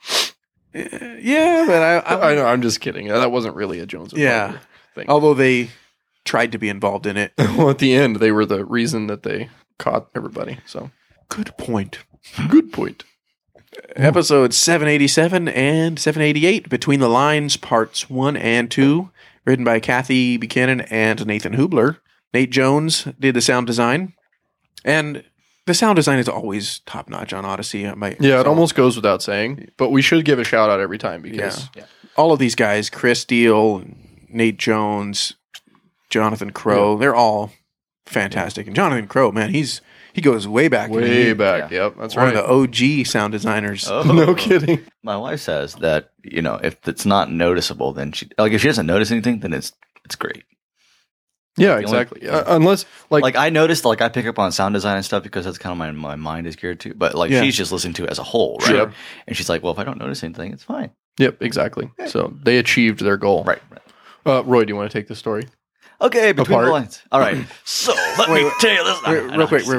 Yeah, but I know. I'm just kidding. That wasn't really a Jones and Parker thing. Although they tried to be involved in it. Well, at the end, they were the reason that they caught everybody. So, good point. Good point. Episodes 787 and 788, Between the Lines, Parts 1 and 2, written by Kathy Buchanan and Nathan Hubler. Nate Jones did the sound design. And the sound design is always top-notch on Odyssey. It almost goes without saying, but we should give a shout-out every time because all of these guys, Chris Steele, Nate Jones, Jonathan Crow, they're all fantastic. And Jonathan Crow, man, he goes way back. Way back, yep, that's one right. of the OG sound designers. Oh. No kidding. My wife says that, if it's not noticeable, then if she doesn't notice anything, then it's great. Yeah, Like, the only- exactly. Unless like I noticed, like I pick up on sound design and stuff because that's kind of my mind is geared to. But like she's just listening to it as a whole, right? Sure. And she's like, well, if I don't notice anything, it's fine. Yep, exactly. So they achieved their goal. Right. Roy, do you want to take the story? Okay, between Apart. the lines. All right. So let me tell you this. Real quick.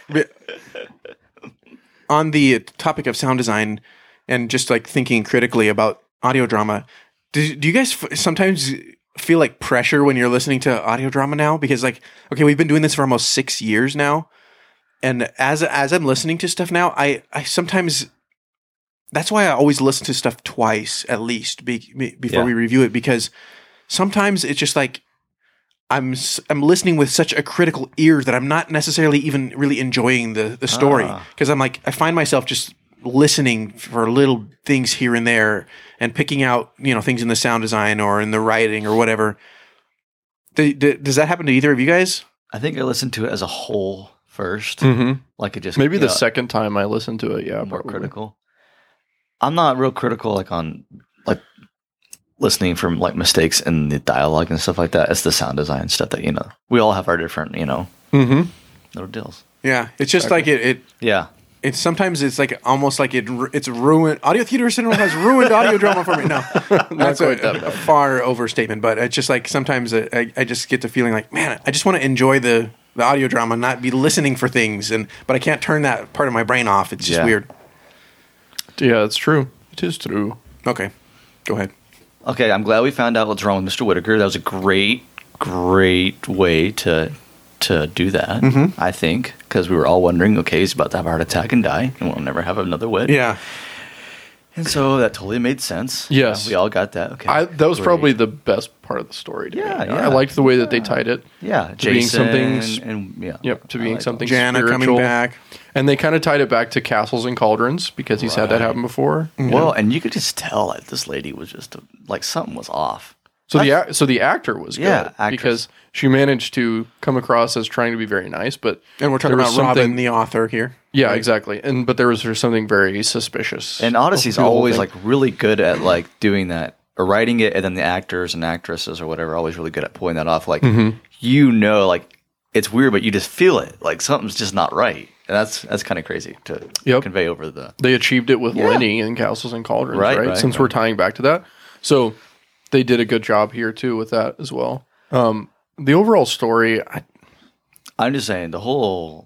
On the topic of sound design and just like thinking critically about audio drama, do you guys sometimes feel like pressure when you're listening to audio drama now? Because like, okay, we've been doing this for almost 6 years now. And as I'm listening to stuff now, I sometimes, that's why I always listen to stuff twice at least before we review it, because sometimes it's just like I'm listening with such a critical ear that I'm not necessarily even really enjoying the story, because I'm like, I find myself just listening for little things here and there and picking out, things in the sound design or in the writing or whatever. Does that happen to either of you guys? I think I listened to it as a whole first. Mm-hmm. Like it just maybe the second time I listened to it, more probably. critical. I'm not real critical like on like listening from like mistakes in the dialogue and stuff like that. It's the sound design stuff that we all have our different little deals. Yeah, it's just like it. Yeah. It's sometimes it's like almost like it's ruined. Audio Theater Syndrome has ruined audio drama for me. No, that's a far overstatement. But it's just like sometimes I just get the feeling like, man, I just want to enjoy the audio drama, not be listening for things, but I can't turn that part of my brain off. It's just weird. Yeah, it's true. It is true. Okay, go ahead. Okay, I'm glad we found out what's wrong with Mr. Whitaker. That was a great way to do that, I think, because we were all wondering, okay, he's about to have a heart attack and die, and we'll never have another wit. Yeah. And so that totally made sense. Yes. We all got that. Okay. That was probably the best part of the story to me. Yeah. I liked the way that they tied it. Yeah. To being something, to being something Jana spiritual. coming back. And they kind of tied it back to Castles and Cauldrons because he's had that happen before. Well, and you could just tell that this lady was just like something was off. So the actor was good because she managed to come across as trying to be very nice, but and we're talking about Robin, the author here. Yeah, right? Exactly. But there was something very suspicious. And Odyssey's always like really good at like doing that, or writing it, and then the actors and actresses or whatever are always really good at pulling that off. Like like it's weird, but you just feel it. Like something's just not right. And that's kind of crazy to convey over the. They achieved it with Lenny in Castles and Cauldrons, right? Since we're tying back to that, so they did a good job here too with that as well. The overall story, I'm just saying the whole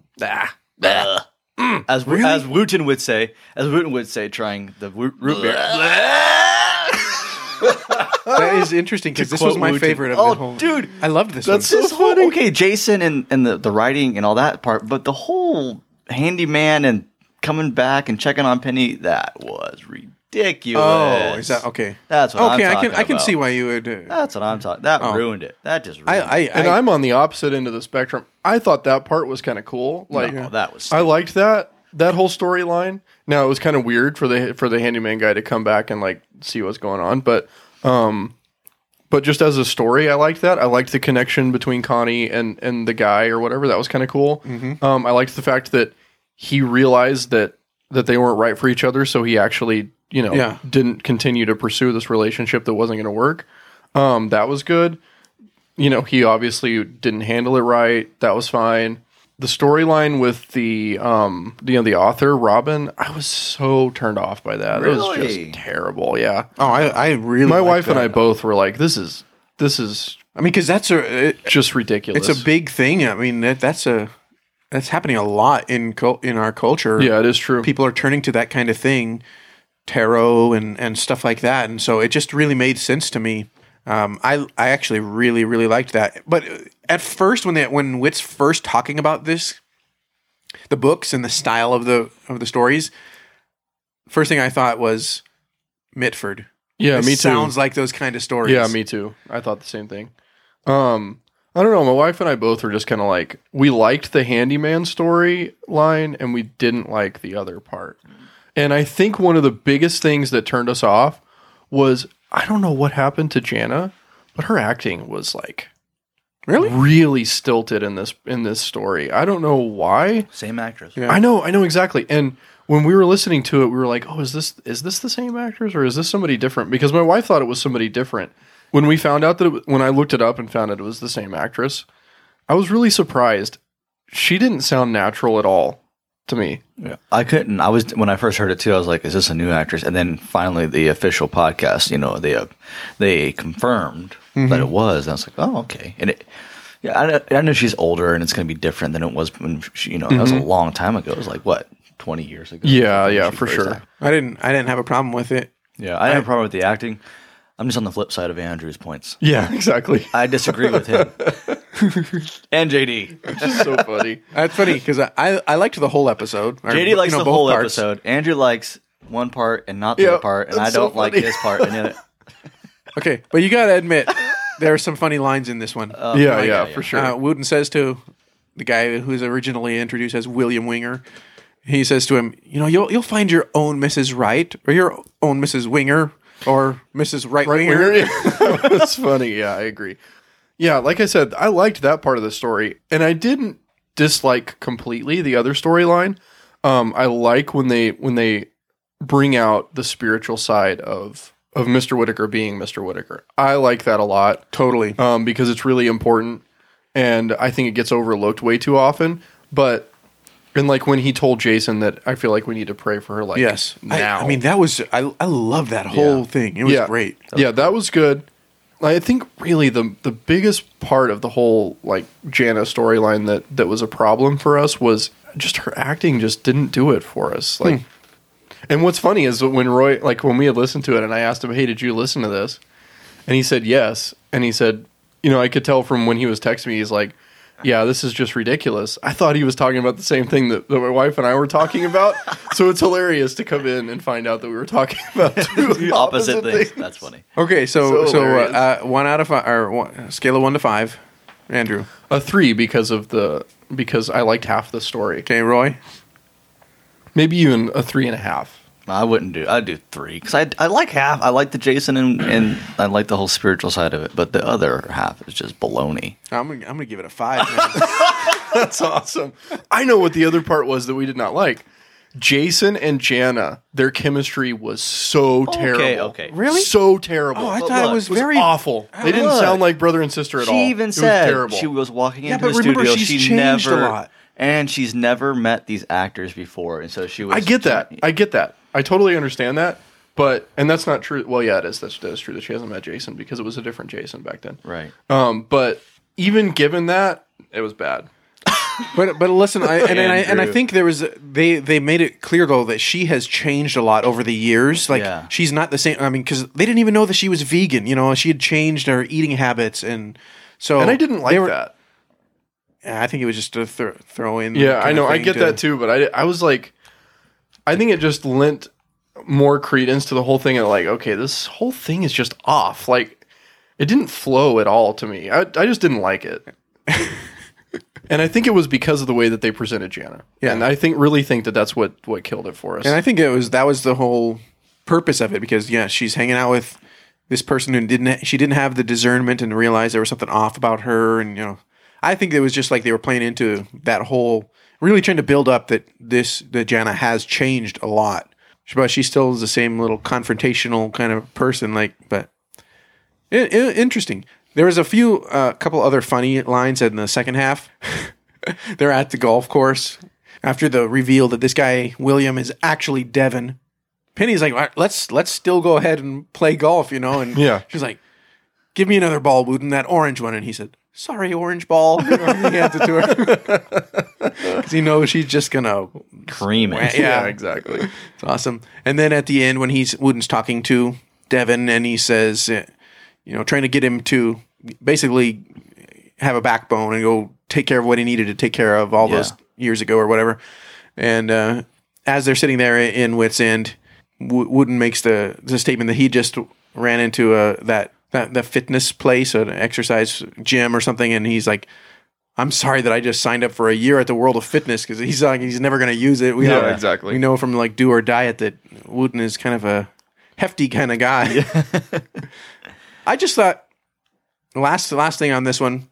as Wooten would say, trying the root beer. That is interesting because this was my favorite of the whole. Dude, I loved this. That's one. so funny. Okay, Jason and the writing and all that part, but the whole handyman and coming back and checking on Penny, that was ridiculous. Oh, is that okay? That's what I'm talking about. I can see why you would. That's what I'm talking. That ruined it. That just ruined it. And I'm on the opposite end of the spectrum. I thought that part was kind of cool. Like that was. I liked that whole storyline. Now it was kind of weird for the handyman guy to come back and like see what's going on, but just as a story, I liked that. I liked the connection between Connie and the guy or whatever. That was kind of cool. I liked the fact that he realized that they weren't right for each other, so he actually didn't continue to pursue this relationship that wasn't going to work. That was good. He obviously didn't handle it right. That was fine. The storyline with the author Robin, I was so turned off by that. Really? It was just terrible. Yeah. Oh, I really. My wife and I both were like, "This is." I mean, because that's just ridiculous. It's a big thing. I mean, that's happening a lot in our culture. Yeah, it is true. People are turning to that kind of thing, tarot and stuff like that, and so it just really made sense to me. I actually really, really liked that. But at first, when Witt's first talking about this, the books and the style of the stories, first thing I thought was Mitford. Yeah, me too. Sounds like those kind of stories. Yeah, me too. I thought the same thing. I don't know. My wife and I both were just kind of like, we liked the handyman storyline and we didn't like the other part. And I think one of the biggest things that turned us off was, I don't know what happened to Jana, but her acting was like really stilted in this story. I don't know why. Same actress. Yeah. I know exactly. And when we were listening to it, we were like, "Oh, is this the same actress or is this somebody different?" Because my wife thought it was somebody different. When we found out when I looked it up and found out it was the same actress, I was really surprised. She didn't sound natural at all to me. Yeah. I couldn't. When I first heard it too, I was like, "Is this a new actress?" And then finally, the official podcast, they confirmed that it was. And I was like, "Oh, okay." And I know she's older, and it's going to be different than it was when she, that was a long time ago. It was like what, 20 years ago? Yeah, for sure. I didn't have a problem with it. Yeah, I didn't have a problem with the acting. I'm just on the flip side of Andrew's points. Yeah, exactly. I disagree with him. And JD. Which is so funny. That's funny because I liked the whole episode. JD likes the whole episode. Andrew likes one part and not the other part, and I don't like his part. And okay, but you got to admit, there are some funny lines in this one. Yeah, for sure. Wooten says to the guy who's originally introduced as William Winger, he says to him, you'll find your own Mrs. Wright or your own Mrs. Winger or Mrs. Right Winger. That's funny. Yeah, I agree. Yeah, like I said, I liked that part of the story, and I didn't dislike completely the other storyline. I like when they bring out the spiritual side of Mr. Whittaker being Mr. Whittaker. I like that a lot. Totally. Because it's really important, and I think it gets overlooked way too often. And like when he told Jason that I feel like we need to pray for her, like now. I mean, that was I love that whole thing. It was great. That was good. I think really the biggest part of the whole like Jana storyline that was a problem for us was just her acting just didn't do it for us. Like, and what's funny is when Roy, like when we had listened to it and I asked him, "Hey, did you listen to this?" And he said yes, and he said, I could tell from when he was texting me, he's like, "Yeah, this is just ridiculous." I thought he was talking about the same thing that my wife and I were talking about. So it's hilarious to come in and find out that we were talking about two opposite things. That's funny. Okay, so 1 out of 5, or scale of 1 to 5, Andrew. A 3 because I liked half the story. Okay, Roy. Maybe even a 3.5. I'd do 3 because I like half. I like the Jason and I like the whole spiritual side of it, but the other half is just baloney. I'm gonna give it a 5. Man. That's awesome. I know what the other part was that we did not like. Jason and Jana, their chemistry was so terrible. Okay. Really? So terrible. Oh, I thought it was very awful. They didn't sound like brother and sister at all. She even said she was walking into the studio. She's changed a lot. And she's never met these actors before, and so she was. I get that. I totally understand that, and that's not true. Well, yeah, it is. That's true that she hasn't met Jason because it was a different Jason back then. Right. But even given that, it was bad. But listen, I think there was they made it clear though that she has changed a lot over the years. Like she's not the same. I mean, because they didn't even know that she was vegan. She had changed her eating habits, and I didn't like that. I think it was just to throw in. Yeah, I know. I get that too, but I was like, I think it just lent more credence to the whole thing. And like, okay, this whole thing is just off. Like, it didn't flow at all to me. I just didn't like it. And I think it was because of the way that they presented Jana. Yeah, and I really think that that's what killed it for us. And I think that was the whole purpose of it because she's hanging out with this person who didn't have the discernment and realize there was something off about her, and I think it was just like they were playing into that whole, really trying to build up that Jana has changed a lot, but she still is the same little confrontational kind of person. But interesting. There was a couple other funny lines in the second half. They're at the golf course after the reveal that this guy William is actually Devin. Penny's like, right, let's still go ahead and play golf, and she's like, give me another ball, Wooten, that orange one, and he said, sorry, orange ball. He hands it to her because he knows she's just gonna cream it. Yeah, exactly. It's awesome. And then at the end, when Wooten's talking to Devin, and he says, trying to get him to basically have a backbone and go take care of what he needed to take care of all those years ago or whatever. And as they're sitting there in Wits End, Wooten makes the statement that he just ran into that fitness place, an exercise gym or something, and he's like, I'm sorry that I just signed up for a year at the World of Fitness, because he's like, he's never going to use it. Exactly. We know from like Do or Diet that Wooten is kind of a hefty kind of guy. I just thought, last thing on this one,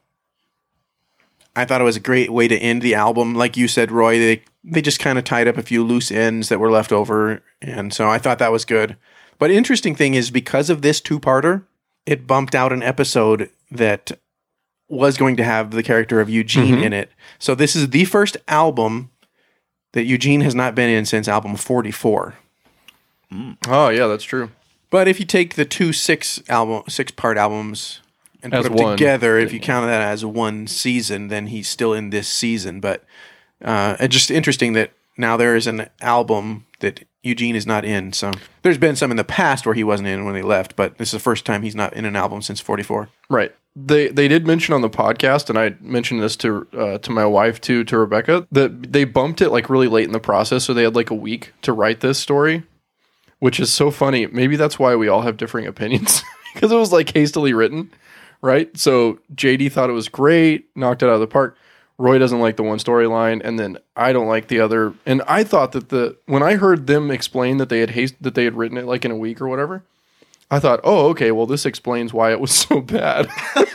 I thought it was a great way to end the album. Like you said, Roy, they just kind of tied up a few loose ends that were left over, and so I thought that was good. But interesting thing is, because of this two-parter, it bumped out an episode that was going to have the character of Eugene in it. So this is the first album that Eugene has not been in since album 44. Oh, yeah, that's true. But if you take the two 6-part albums and As put them one. together, if you count that as one season, then he's still in this season. But it's just interesting that now there is an album that Eugene is not in. So there's been some in the past where he wasn't in when they left, but this is the first time he's not in an album since 44. Right. They did mention on the podcast, and I mentioned this to my wife too, to Rebecca, that they bumped it like really late in the process, so they had like a week to write this story, which is so funny. Maybe that's why we all have differing opinions, because it was like hastily written, right? So JD thought it was great, knocked it out of the park. Roy doesn't like the one storyline, and then I don't like the other. And I thought that when I heard them explain that they had written it like in a week or whatever, I thought, oh, okay, well, this explains why it was so bad.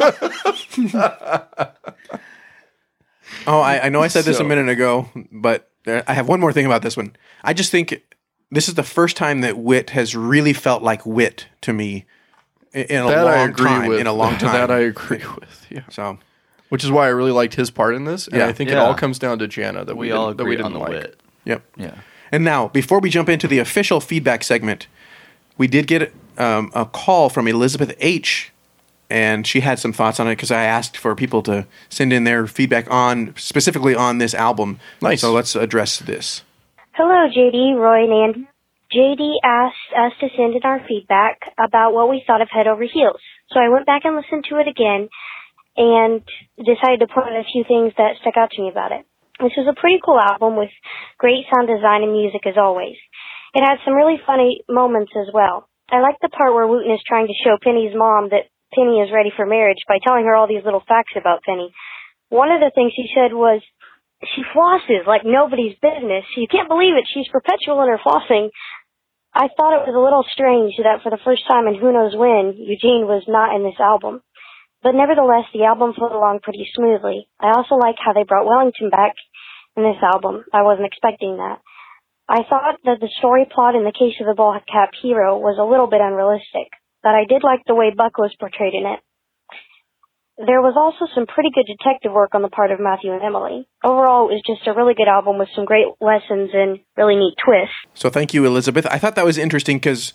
I know I said this a minute ago, but I have one more thing about this one. I just think this is the first time that Wit has really felt like Wit to me in a long time. That I agree with, yeah. So, which is why I really liked his part in this, and I think it all comes down to Jana that we all agree didn't on the like. Wit. Yep. Yeah. And now, before we jump into the official feedback segment, we did get a call from Elizabeth H., and she had some thoughts on it because I asked for people to send in their feedback specifically on this album. Nice. So let's address this. Hello, JD, Roy, and Andy. JD asked us to send in our feedback about what we thought of Head Over Heels. So I went back and listened to it again and decided to point out a few things that stuck out to me about it. This was a pretty cool album with great sound design and music as always. It had some really funny moments as well. I like the part where Wooten is trying to show Penny's mom that Penny is ready for marriage by telling her all these little facts about Penny. One of the things he said was, she flosses like nobody's business. You can't believe it. She's perpetual in her flossing. I thought it was a little strange that for the first time in who knows when, Eugene was not in this album. But nevertheless, the album flowed along pretty smoothly. I also like how they brought Wellington back in this album. I wasn't expecting that. I thought that the story plot in the case of the ball cap hero was a little bit unrealistic, but I did like the way Buck was portrayed in it. There was also some pretty good detective work on the part of Matthew and Emily. Overall, it was just a really good album with some great lessons and really neat twists. So thank you, Elizabeth. I thought that was interesting because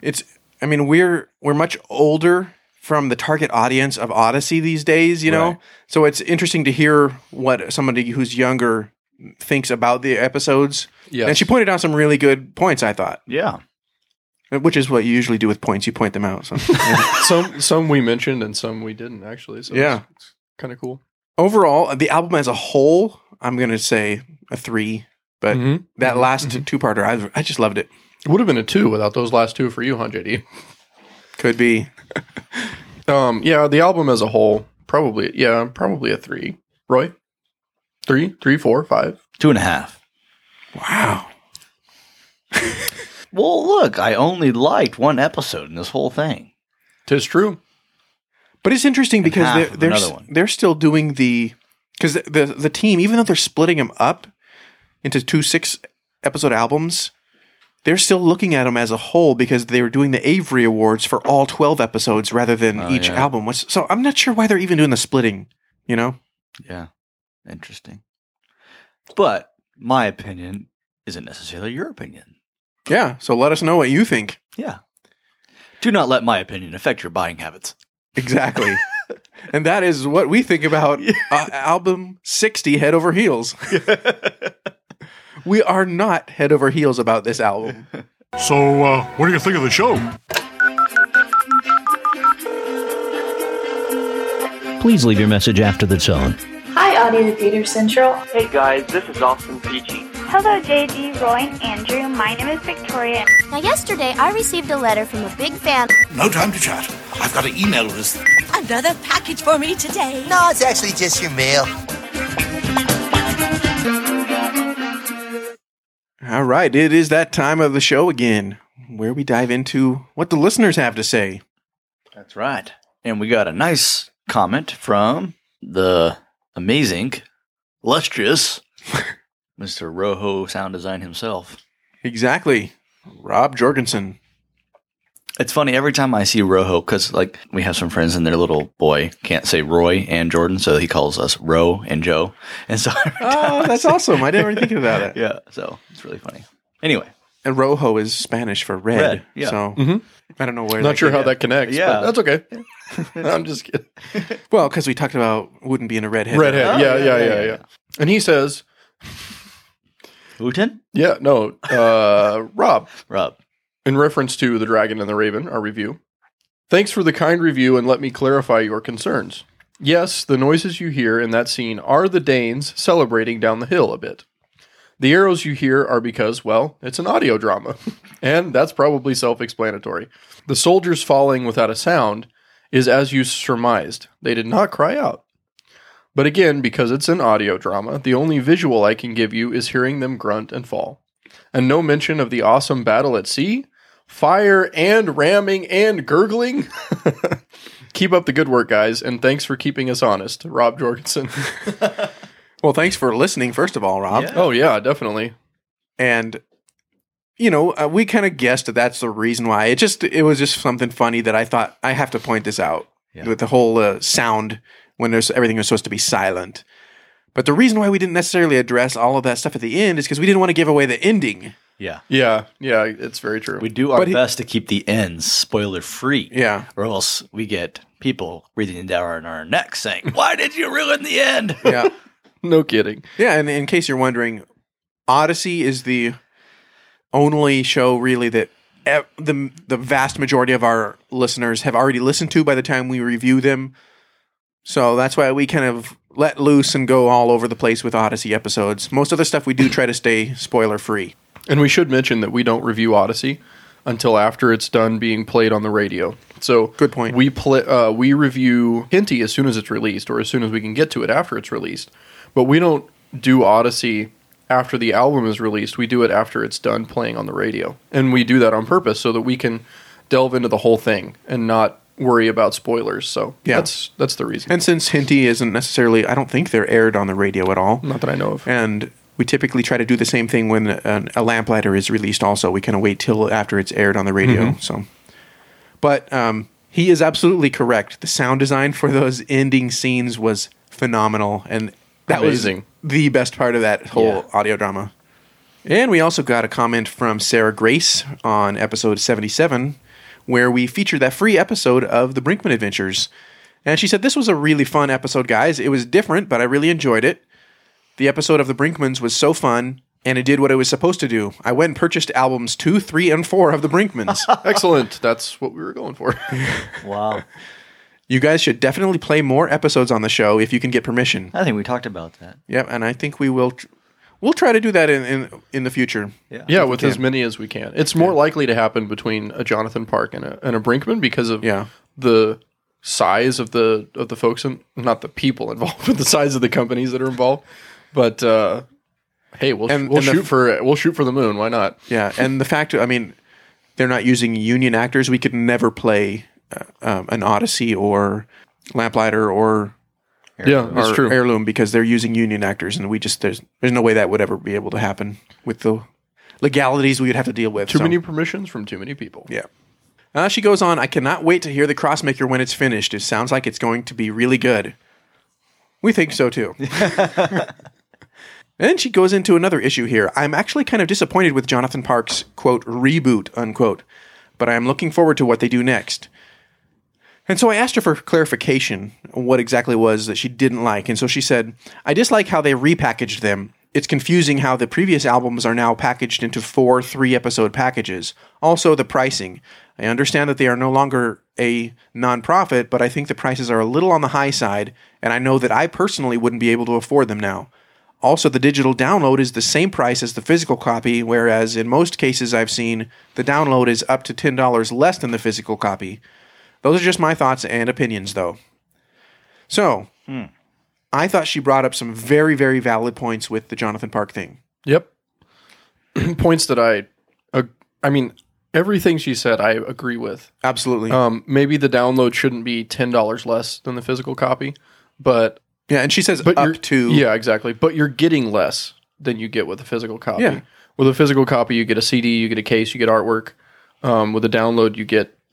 we're much older from the target audience of Odyssey these days, you know? Right. So it's interesting to hear what somebody who's younger thinks about the episodes. Yes. And she pointed out some really good points, I thought. Yeah. Which is what you usually do with points. You point them out. So. Some we mentioned and some we didn't, actually. So yeah. It's kind of cool. Overall, the album as a whole, I'm going to say a 3. But that last two-parter, I just loved it. It would have been a 2 without those last 2 for you, huh, JD? Could be. Yeah, the album as a whole, probably a 3. Roy? 3, 4, 5? 2.5. Wow. Well, look, I only liked one episode in this whole thing. 'Tis true. But it's interesting because they're still doing because the team, even though they're splitting them up into 2 6-episode albums, they're still looking at them as a whole because they were doing the Avery Awards for all 12 episodes rather than each album. So I'm not sure why they're even doing the splitting, you know? Yeah. Interesting. But my opinion isn't necessarily your opinion. Yeah, so let us know what you think. Yeah. Do not let my opinion affect your buying habits. Exactly. And that is what we think about album 60, Head Over Heels. We are not head over heels about this album. So, what do you think of the show? Please leave your message after the tone. Hi, Audio Theater Central. Hey guys, this is Austin Peachy. Hello, JD, Roy, and Andrew. My name is Victoria. Now, yesterday, I received a letter from a big fan. No time to chat. I've got to email this. Another package for me today. No, it's actually just your mail. All right, it is that time of the show again, where we dive into what the listeners have to say. That's right. And we got a nice comment from the amazing, illustrious Mr. Roho Sound Design himself. Exactly. Rob Jorgensen. It's funny every time I see Rojo, because like we have some friends and their little boy can't say Roy and Jordan, so he calls us Ro and Joe. And so that's awesome. I didn't even think about it. Yeah, so it's really funny. Anyway. And Rojo is Spanish for red. Yeah. So I don't know where. Not sure how that connects. Yeah. But that's okay. I'm just kidding. Well, because we talked about Wooten being a redhead. Redhead. Yeah. And he says, Wooten? Yeah, no. Rob. Rob. In reference to The Dragon and the Raven, our review. Thanks for the kind review and let me clarify your concerns. Yes, the noises you hear in that scene are the Danes celebrating down the hill a bit. The arrows you hear are because, well, it's an audio drama. And that's probably self-explanatory. The soldiers falling without a sound is as you surmised. They did not cry out. But again, because it's an audio drama, the only visual I can give you is hearing them grunt and fall. And no mention of the awesome battle at sea, fire and ramming and gurgling. Keep up the good work, guys, and thanks for keeping us honest. Rob Jorgensen. Well, thanks for listening, first of all, Rob. Yeah. Oh, yeah, definitely. And, we kind of guessed that that's the reason why. It was just something funny that I thought I have to point this out with the whole sound when everything was supposed to be silent. But the reason why we didn't necessarily address all of that stuff at the end is because we didn't want to give away the ending. Yeah. Yeah, it's very true. We do our best to keep the ends spoiler free. Yeah. Or else we get people breathing down our necks saying, why did you ruin the end? Yeah. No kidding. Yeah, and in case you're wondering, Odyssey is the only show really that the vast majority of our listeners have already listened to by the time we review them. So that's why we kind of let loose and go all over the place with Odyssey episodes. Most of the stuff we do try to stay spoiler free. And we should mention that we don't review Odyssey until after it's done being played on the radio. So good point. We review Hinty as soon as it's released, or as soon as we can get to it after it's released. But we don't do Odyssey after the album is released. We do it after it's done playing on the radio. And we do that on purpose so that we can delve into the whole thing and not worry about spoilers. So that's the reason. And since Hinty isn't necessarily, I don't think they're aired on the radio at all. Not that I know of. And we typically try to do the same thing when a Lamplighter is released also. We kind of wait till after it's aired on the radio. So, but he is absolutely correct. The sound design for those ending scenes was phenomenal. And that amazing. Was the best part of that whole audio drama. And we also got a comment from Sarah Grace on episode 77, where we featured that free episode of The Brinkman Adventures. And she said, this was a really fun episode, guys. It was different, but I really enjoyed it. The episode of The Brinkmans was so fun, and it did what it was supposed to do. I went and purchased albums 2, 3, and 4 of The Brinkmans. Excellent. That's what we were going for. Wow. You guys should definitely play more episodes on the show if you can get permission. I think we talked about that. Yep, and I think we will. We'll try to do that in the future. Yeah, with as many as we can. It's more likely to happen between a Jonathan Park and a Brinkman because of the size of the folks, and not the people involved, but the size of the companies that are involved. But hey, we'll shoot for the moon. Why not? Yeah, and the fact, I mean, they're not using union actors. We could never play an Odyssey or Lamplighter or that's true. Heirloom because they're using union actors, and we just there's no way that would ever be able to happen with the legalities we would have to deal with. Too many permissions from too many people. Yeah. She goes on, I cannot wait to hear the Crossmaker when it's finished. It sounds like it's going to be really good. We think so too. And she goes into another issue here. I'm actually kind of disappointed with Jonathan Park's, quote, reboot, unquote, but I am looking forward to what they do next. And so I asked her for clarification on what exactly it was that she didn't like. And so she said, I dislike how they repackaged them. It's confusing how the previous albums are now packaged into 4 3-episode packages. Also, the pricing. I understand that they are no longer a nonprofit, but I think the prices are a little on the high side, and I know that I personally wouldn't be able to afford them now. Also, the digital download is the same price as the physical copy, whereas in most cases I've seen, the download is up to $10 less than the physical copy. Those are just my thoughts and opinions, though. So, I thought she brought up some very, very valid points with the Jonathan Park thing. Yep. Points that I mean, everything she said I agree with. Absolutely. Maybe the download shouldn't be $10 less than the physical copy, but... Yeah, and she says up to... Yeah, exactly. But you're getting less than you get with a physical copy. Yeah. With a physical copy, you get a CD, you get a case, you get artwork. With a download, you get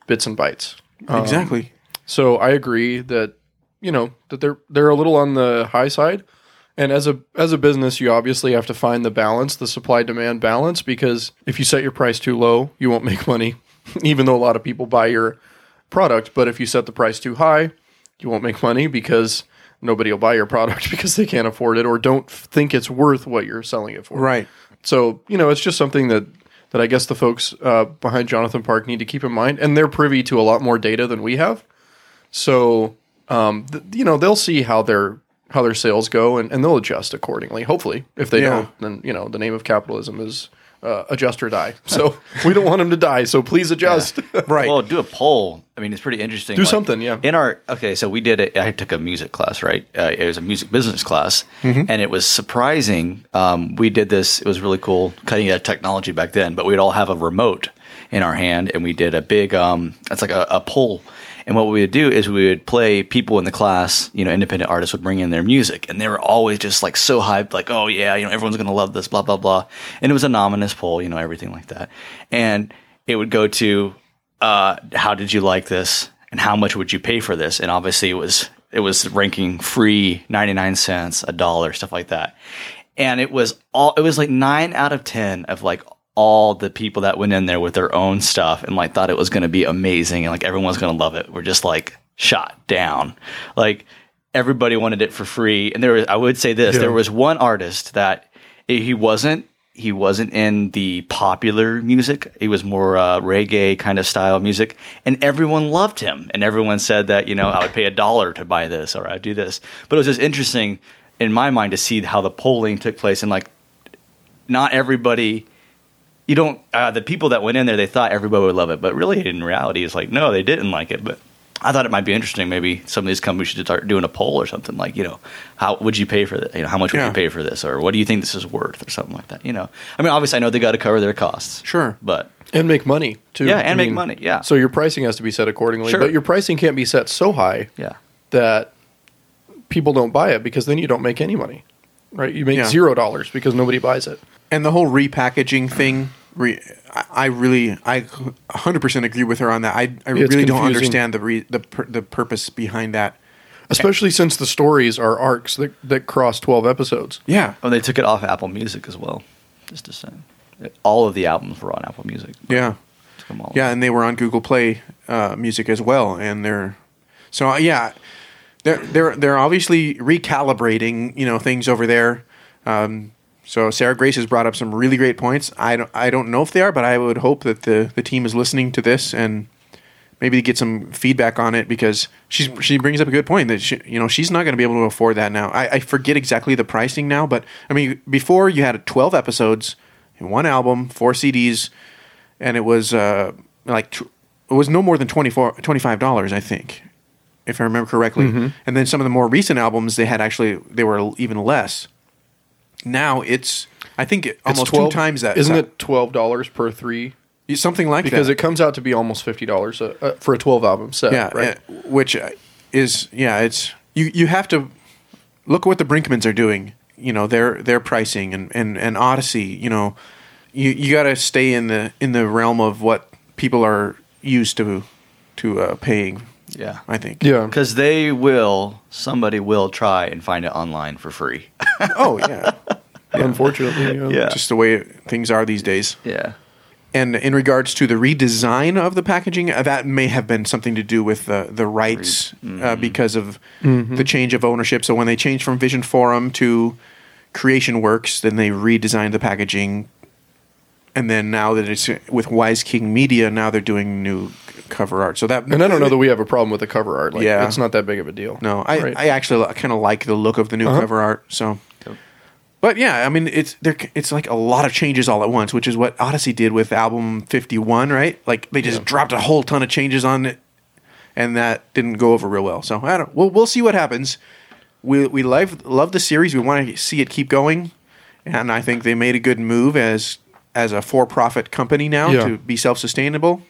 bits and bytes. Exactly. So I agree that that they're a little on the high side. And as a business, you obviously have to find the balance, the supply-demand balance, because if you set your price too low, you won't make money, even though a lot of people buy your product. But if you set the price too high, you won't make money because nobody will buy your product because they can't afford it or don't think it's worth what you're selling it for. Right. So, it's just something that I guess the folks behind Jonathan Park need to keep in mind. And they're privy to a lot more data than we have. So, they'll see how their sales go and they'll adjust accordingly. Hopefully, if they don't, then the name of capitalism is adjust or die. So we don't want them to die. So please adjust. Yeah. Right. Well, do a poll. I mean, it's pretty interesting. Do something. Yeah. So we did it. I took a music class, right? It was a music business class, and it was surprising. We did this. It was really cool. Cutting edge technology back then, but we'd all have a remote in our hand, and we did a big. It's like a poll. And what we would do is we would play people in the class, independent artists would bring in their music. And they were always just like so hyped, like, oh yeah, everyone's going to love this, blah, blah, blah. And it was an anonymous poll, everything like that. And it would go to, how did you like this? And how much would you pay for this? And obviously it was ranking free, 99 cents, $1, stuff like that. And it was like 9 out of 10 of like all the people that went in there with their own stuff and like thought it was going to be amazing and like everyone's going to love it were just like shot down. Like everybody wanted it for free. And I would say this, there was one artist that he wasn't in the popular music. He was more reggae kind of style music, and everyone loved him. And everyone said that, I would pay $1 to buy this or I'd do this. But it was just interesting in my mind to see how the polling took place and like not everybody. The people that went in there, they thought everybody would love it, but really in reality, it's like, no, they didn't like it. But I thought it might be interesting. Maybe some of these companies should start doing a poll or something like, how would you pay for this? How much would you pay for this? Or what do you think this is worth or something like that? I mean, obviously I know they got to cover their costs. Sure. And make money too. Yeah. And make money. Yeah. So your pricing has to be set accordingly, but your pricing can't be set so high that people don't buy it because then you don't make any money, right? You make $0 because nobody buys it. And the whole repackaging thing, I 100% agree with her on that. I really don't understand the purpose behind that. Especially since the stories are arcs that cross 12 episodes. Yeah. Oh, they took it off Apple Music as well, just to say. All of the albums were on Apple Music. Yeah. Yeah, and they were on Google Play Music as well. And they're obviously recalibrating, things over there. So Sarah Grace has brought up some really great points. I don't know if they are, but I would hope that the team is listening to this and maybe get some feedback on it because she brings up a good point that she's not going to be able to afford that now. I forget exactly the pricing now, but I mean before you had 12 episodes, one album, 4 CDs, and it was it was no more than $25, I think, if I remember correctly. Mm-hmm. And then some of the more recent albums they were even less. Now I think almost 2 times that. Isn't it $12 per 3? Something like that. Because it comes out to be almost $50 for a 12 album set. Yeah, right? Which is it's you have to look at what the Brinkmans are doing. Their pricing and Odyssey. You got to stay in the realm of what people are used to paying. Yeah, I think. Yeah, because somebody will try and find it online for free. Oh yeah. Unfortunately, yeah, just the way things are these days. Yeah. And in regards to the redesign of the packaging, that may have been something to do with the rights because of the change of ownership. So when they changed from Vision Forum to Creation Works, then they redesigned the packaging. And then now that it's with Wise King Media, now they're doing new cover art. And I don't know that we have a problem with the cover art. It's not that big of a deal. No, I actually kind of like the look of the new cover art. So, but yeah, I mean, it's like a lot of changes all at once, which is what Odyssey did with album 51, right? Like they just dropped a whole ton of changes on it, and that didn't go over real well. So we'll see what happens. We love the series. We want to see it keep going, and I think they made a good move as a for-profit company now to be self-sustainable.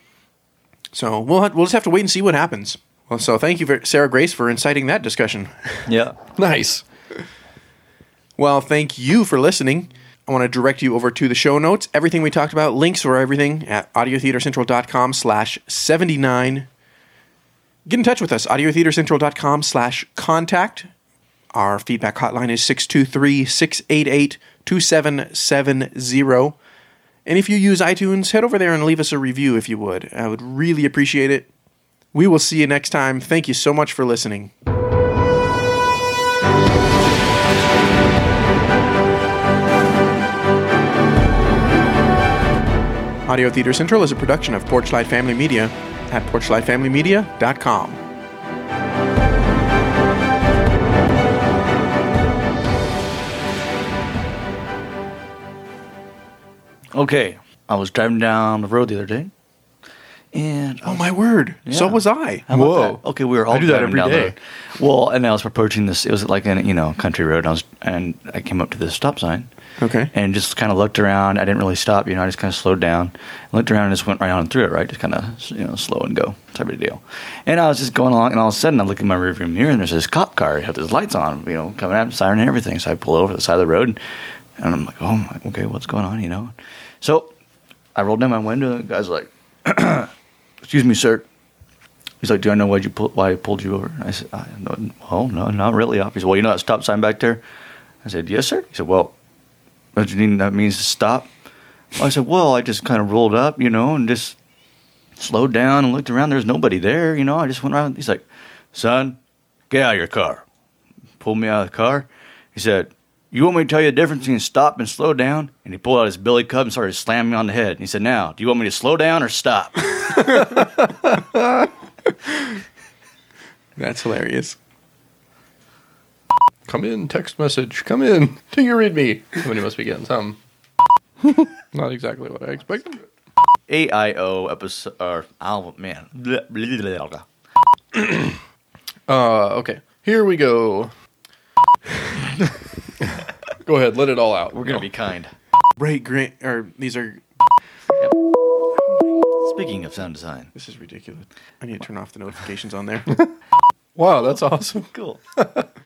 So we'll just have to wait and see what happens. Well, so thank you, Sarah Grace, for inciting that discussion. Yeah. Nice. Well, thank you for listening. I want to direct you over to the show notes. Everything we talked about, links for everything at audiotheatercentral.com/79. Get in touch with us, audiotheatercentral.com/contact. Our feedback hotline is 623-688-2770. And if you use iTunes, head over there and leave us a review if you would. I would really appreciate it. We will see you next time. Thank you so much for listening. Audio Theater Central is a production of Porchlight Family Media at porchlightfamilymedia.com. Okay, I was driving down the road the other day, and oh my word, so was I. How about that? Okay, we were all I do that driving every down day. the road. Well, and I was approaching this. It was like a country road. And I came up to this stop sign. Okay. And just kind of looked around. I didn't really stop. I just kind of slowed down, looked around, and just went right on through it. Right, just kind of slow and go type of deal. And I was just going along, and all of a sudden I look in my rearview mirror, and there's this cop car. It had his lights on, coming out, siren and everything. So I pull over to the side of the road, and I'm like, oh, okay, what's going on? So I rolled down my window, and the guy's like, excuse me, sir. He's like, do I know why I pulled you over? I said, no, not really. He said, well, you know that stop sign back there? I said, yes, sir. He said, well, don't you think that means to stop? I said, well, I just kind of rolled up, and just slowed down and looked around. There's nobody there, I just went around. He's like, son, get out of your car. Pulled me out of the car. He said, you want me to tell you the difference between stop and slow down? And he pulled out his billy club and started slamming me on the head. And he said, now, do you want me to slow down or stop? That's hilarious. Come in, text message. Come in. Do you read me? Somebody must be getting something. Not exactly what I expected. AIO episode, oh man. Okay. Here we go. Go ahead, let it all out. We're gonna be kind. Right, great. Or these are. Speaking of sound design, this is ridiculous. I need to turn off the notifications on there. Wow, that's awesome. Cool.